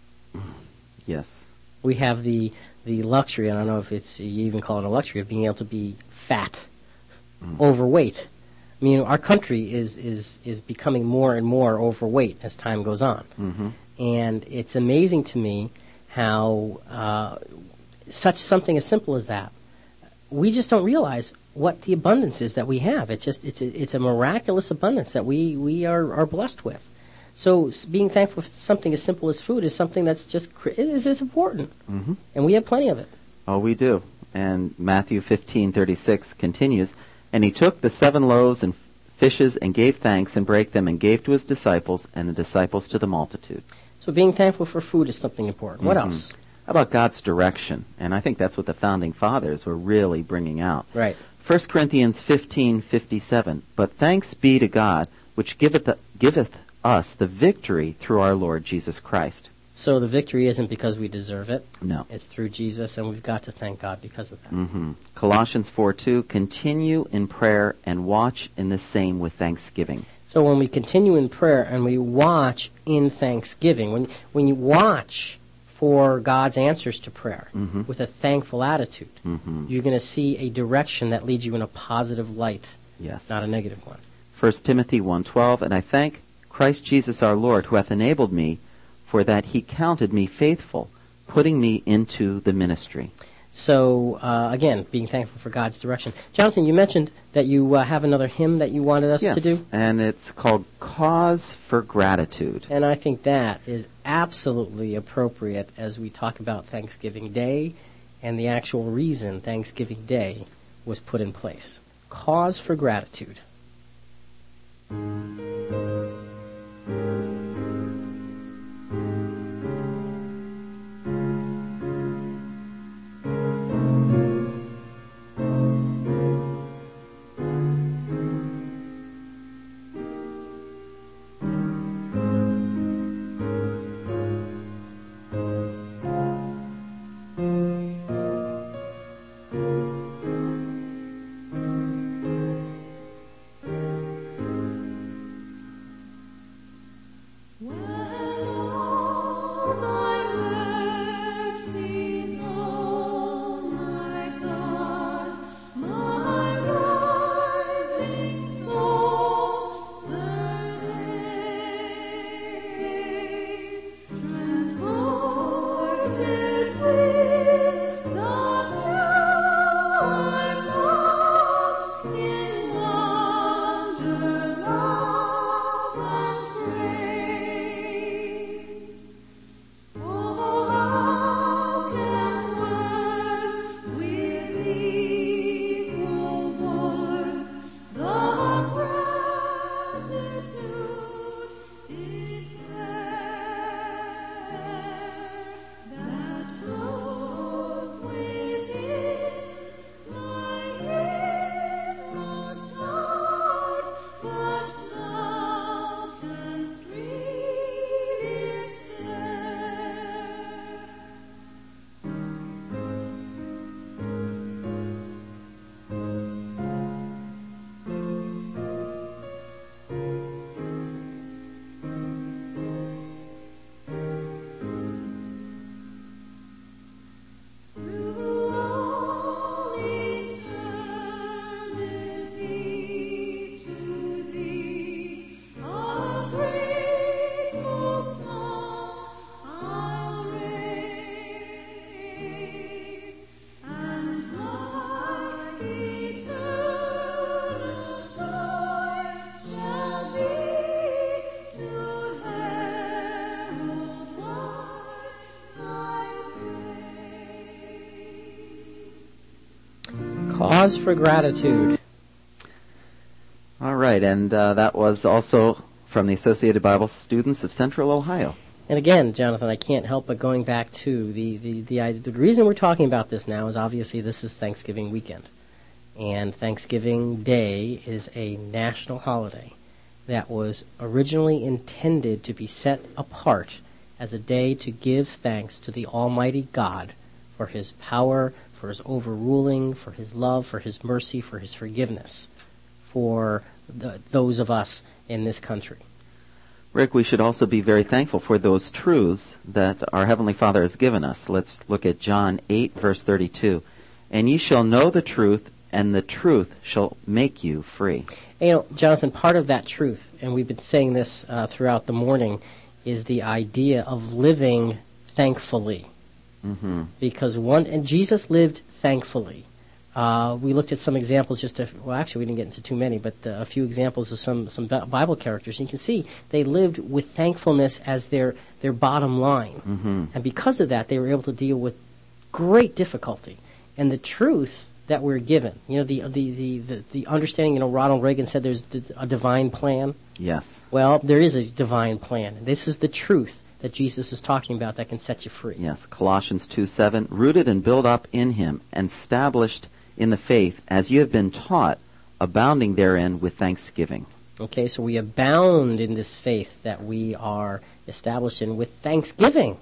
Yes. We have the luxury, I don't know if you even call it a luxury, of being able to be fat, overweight. I mean, our country is becoming more and more overweight as time goes on. Mm-hmm. And it's amazing to me how such something as simple as that, we just don't realize what the abundance is that we have. It's a miraculous abundance that we are blessed with. So being thankful for something as simple as food is something that's is important. Mm-hmm. And we have plenty of it. Oh, we do. And Matthew 15:36 continues, and he took the 7 loaves and fishes and gave thanks and brake them and gave to his disciples and the disciples to the multitude. So being thankful for food is something important. What else? How about God's direction? And I think that's what the founding fathers were really bringing out. Right. 1 Corinthians 15:57. But thanks be to God, which giveth us the victory through our Lord Jesus Christ. So the victory isn't because we deserve it. No. It's through Jesus, and we've got to thank God because of that. Colossians 4:2. Continue in prayer and watch in the same with thanksgiving. So when we continue in prayer and we watch in thanksgiving, when you watch for God's answers to prayer with a thankful attitude, you're going to see a direction that leads you in a positive light, Yes. not a negative one. 1 Timothy 1:12. And I thank Christ Jesus our Lord, who hath enabled me, for that he counted me faithful, putting me into the ministry. So, again, being thankful for God's direction. Jonathan, you mentioned that you have another hymn that you wanted us to do. Yes, and it's called Cause for Gratitude. And I think that is absolutely appropriate as we talk about Thanksgiving Day and the actual reason Thanksgiving Day was put in place. Cause for Gratitude. Cause for gratitude. All right, and that was also from the Associated Bible Students of Central Ohio. And again, Jonathan, I can't help but going back to the reason we're talking about this now is obviously this is Thanksgiving weekend. And Thanksgiving Day is a national holiday that was originally intended to be set apart as a day to give thanks to the Almighty God for His power, for His overruling, for His love, for His mercy, for His forgiveness, for those of us in this country. Rick, we should also be very thankful for those truths that our Heavenly Father has given us. Let's look at John 8, verse 32. And ye shall know the truth, and the truth shall make you free. You know, Jonathan, part of that truth, and we've been saying this throughout the morning, is the idea of living thankfully. Mm-hmm. Because and Jesus lived thankfully. We looked at some examples actually we didn't get into too many, but a few examples of some Bible characters. And you can see they lived with thankfulness as their bottom line. Mm-hmm. And because of that, they were able to deal with great difficulty. And the truth that we're given, you know, the understanding, you know, Ronald Reagan said there's a divine plan. Yes. Well, there is a divine plan. This is the truth that Jesus is talking about that can set you free. Yes. Colossians 2:7, rooted and built up in Him, and established in the faith as you have been taught, abounding therein with thanksgiving. Okay, so we abound in this faith that we are established in with thanksgiving.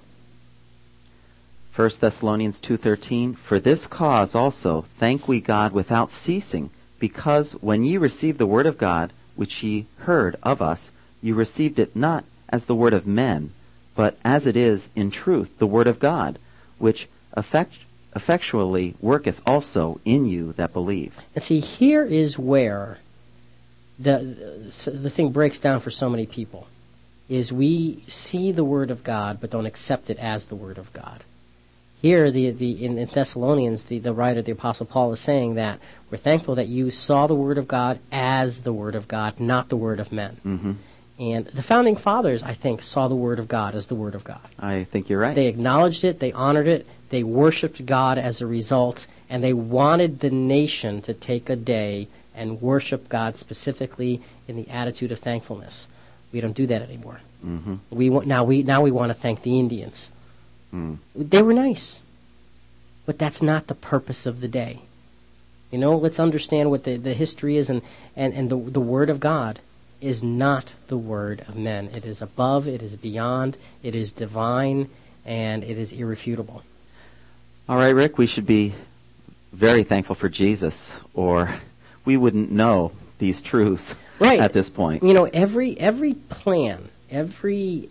1 Thessalonians 2:13, for this cause also thank we God without ceasing, because when ye received the word of God, which ye heard of us, you received it not as the word of men, but as it is in truth the word of God, which effectually worketh also in you that believe. And see, here is where the thing breaks down for so many people, is we see the Word of God but don't accept it as the Word of God. Here, in Thessalonians, the writer, the Apostle Paul, is saying that we're thankful that you saw the Word of God as the Word of God, not the Word of men. Mm-hmm. And the Founding Fathers, I think, saw the Word of God as the Word of God. I think you're right. They acknowledged it, they honored it, they worshipped God as a result, and they wanted the nation to take a day and worship God specifically in the attitude of thankfulness. We don't do that anymore. Mm-hmm. Now we want to thank the Indians. Mm. They were nice, but that's not the purpose of the day. You know, let's understand what the history is, and the Word of God is not the word of men. It is above, it is beyond, it is divine, and it is irrefutable. All right, Rick, we should be very thankful for Jesus, or we wouldn't know these truths right at this point. You know, every plan, every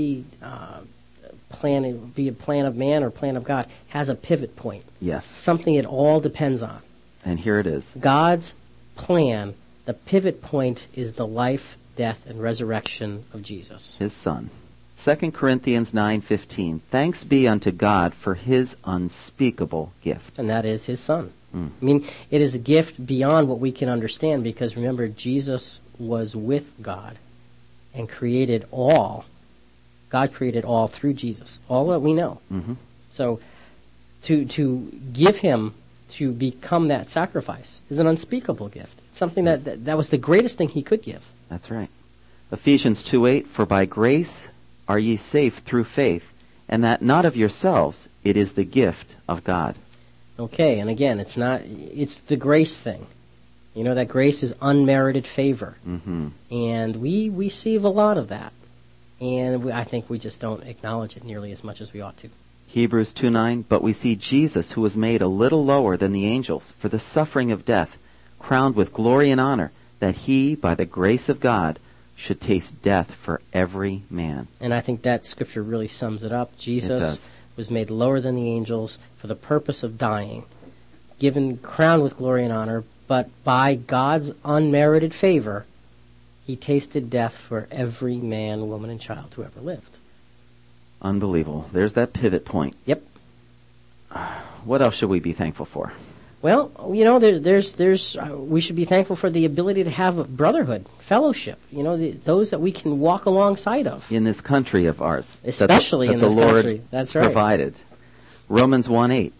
plan, be it plan of man or plan of God, has a pivot point. Yes. Something it all depends on. And here it is. God's plan, the pivot point is the life, death, and resurrection of Jesus, His Son. 2 Corinthians 9:15. Thanks be unto God for His unspeakable gift. and that is His Son. Mm. I mean, it is a gift beyond what we can understand, because remember, Jesus was with God and created all. God created all through Jesus, all that we know. Mm-hmm. So to give Him to become that sacrifice is an unspeakable gift. It's something that was the greatest thing He could give. That's right. Ephesians 2:8. For by grace are ye saved through faith, and that not of yourselves, it is the gift of God. Okay, and again, it's the grace thing. You know, that grace is unmerited favor. Mm-hmm. And we receive a lot of that. And I think we just don't acknowledge it nearly as much as we ought to. Hebrews 2:9. But we see Jesus, who was made a little lower than the angels for the suffering of death, crowned with glory and honor, that He, by the grace of God, should taste death for every man. And I think that scripture really sums it up. It Jesus does. was made lower than the angels for the purpose of dying, crowned with glory and honor, but by God's unmerited favor, He tasted death for every man, woman, and child who ever lived. Unbelievable. There's that pivot point. Yep. What else should we be thankful for? Well, you know, we should be thankful for the ability to have brotherhood, fellowship. You know, those that we can walk alongside of. In this country of ours. Especially in this Lord country. That's right. Provided. Romans 1:8.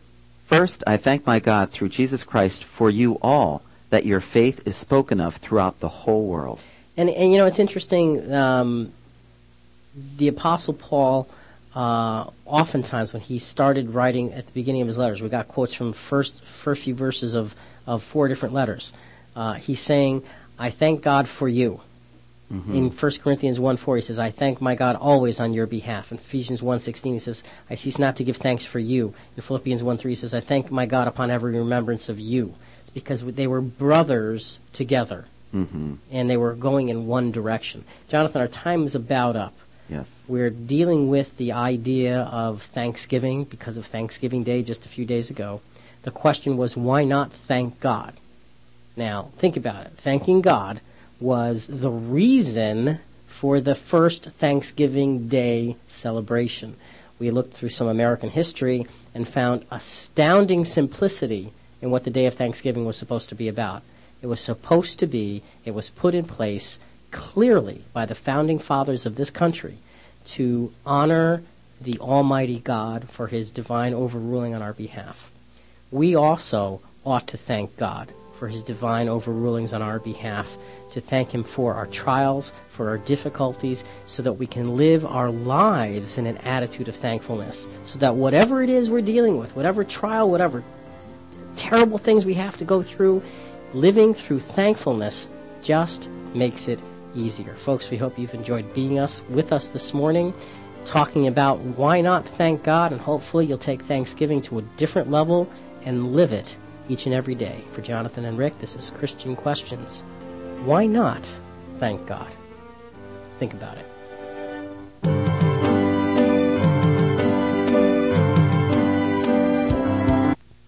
First, I thank my God through Jesus Christ for you all, that your faith is spoken of throughout the whole world. And you know, it's interesting, the Apostle Paul, oftentimes when he started writing at the beginning of his letters, we got quotes from the first few verses of 4 different letters. He's saying, I thank God for you. Mm-hmm. In 1 Corinthians 1:4, he says, I thank my God always on your behalf. In Ephesians 1:16, he says, I cease not to give thanks for you. In Philippians 1:3, he says, I thank my God upon every remembrance of you. It's because they were brothers together. Mm-hmm. And they were going in one direction. Jonathan, our time is about up. Yes. We're dealing with the idea of Thanksgiving because of Thanksgiving Day just a few days ago. The question was, why not thank God? Now, think about it. Thanking God was the reason for the first Thanksgiving Day celebration. We looked through some American history and found astounding simplicity in what the day of Thanksgiving was supposed to be about. It was put in place clearly by the founding fathers of this country to honor the Almighty God for his divine overruling on our behalf. We also ought to thank God for his divine overrulings on our behalf, to thank him for our trials, for our difficulties, so that we can live our lives in an attitude of thankfulness, so that whatever it is we're dealing with, whatever trial, whatever terrible things we have to go through, living through thankfulness just makes it easier. Folks, we hope you've enjoyed being with us this morning, talking about why not thank God, and hopefully you'll take Thanksgiving to a different level and live it each and every day. For Jonathan and Rick, this is Christian Questions. Why not thank God? Think about it.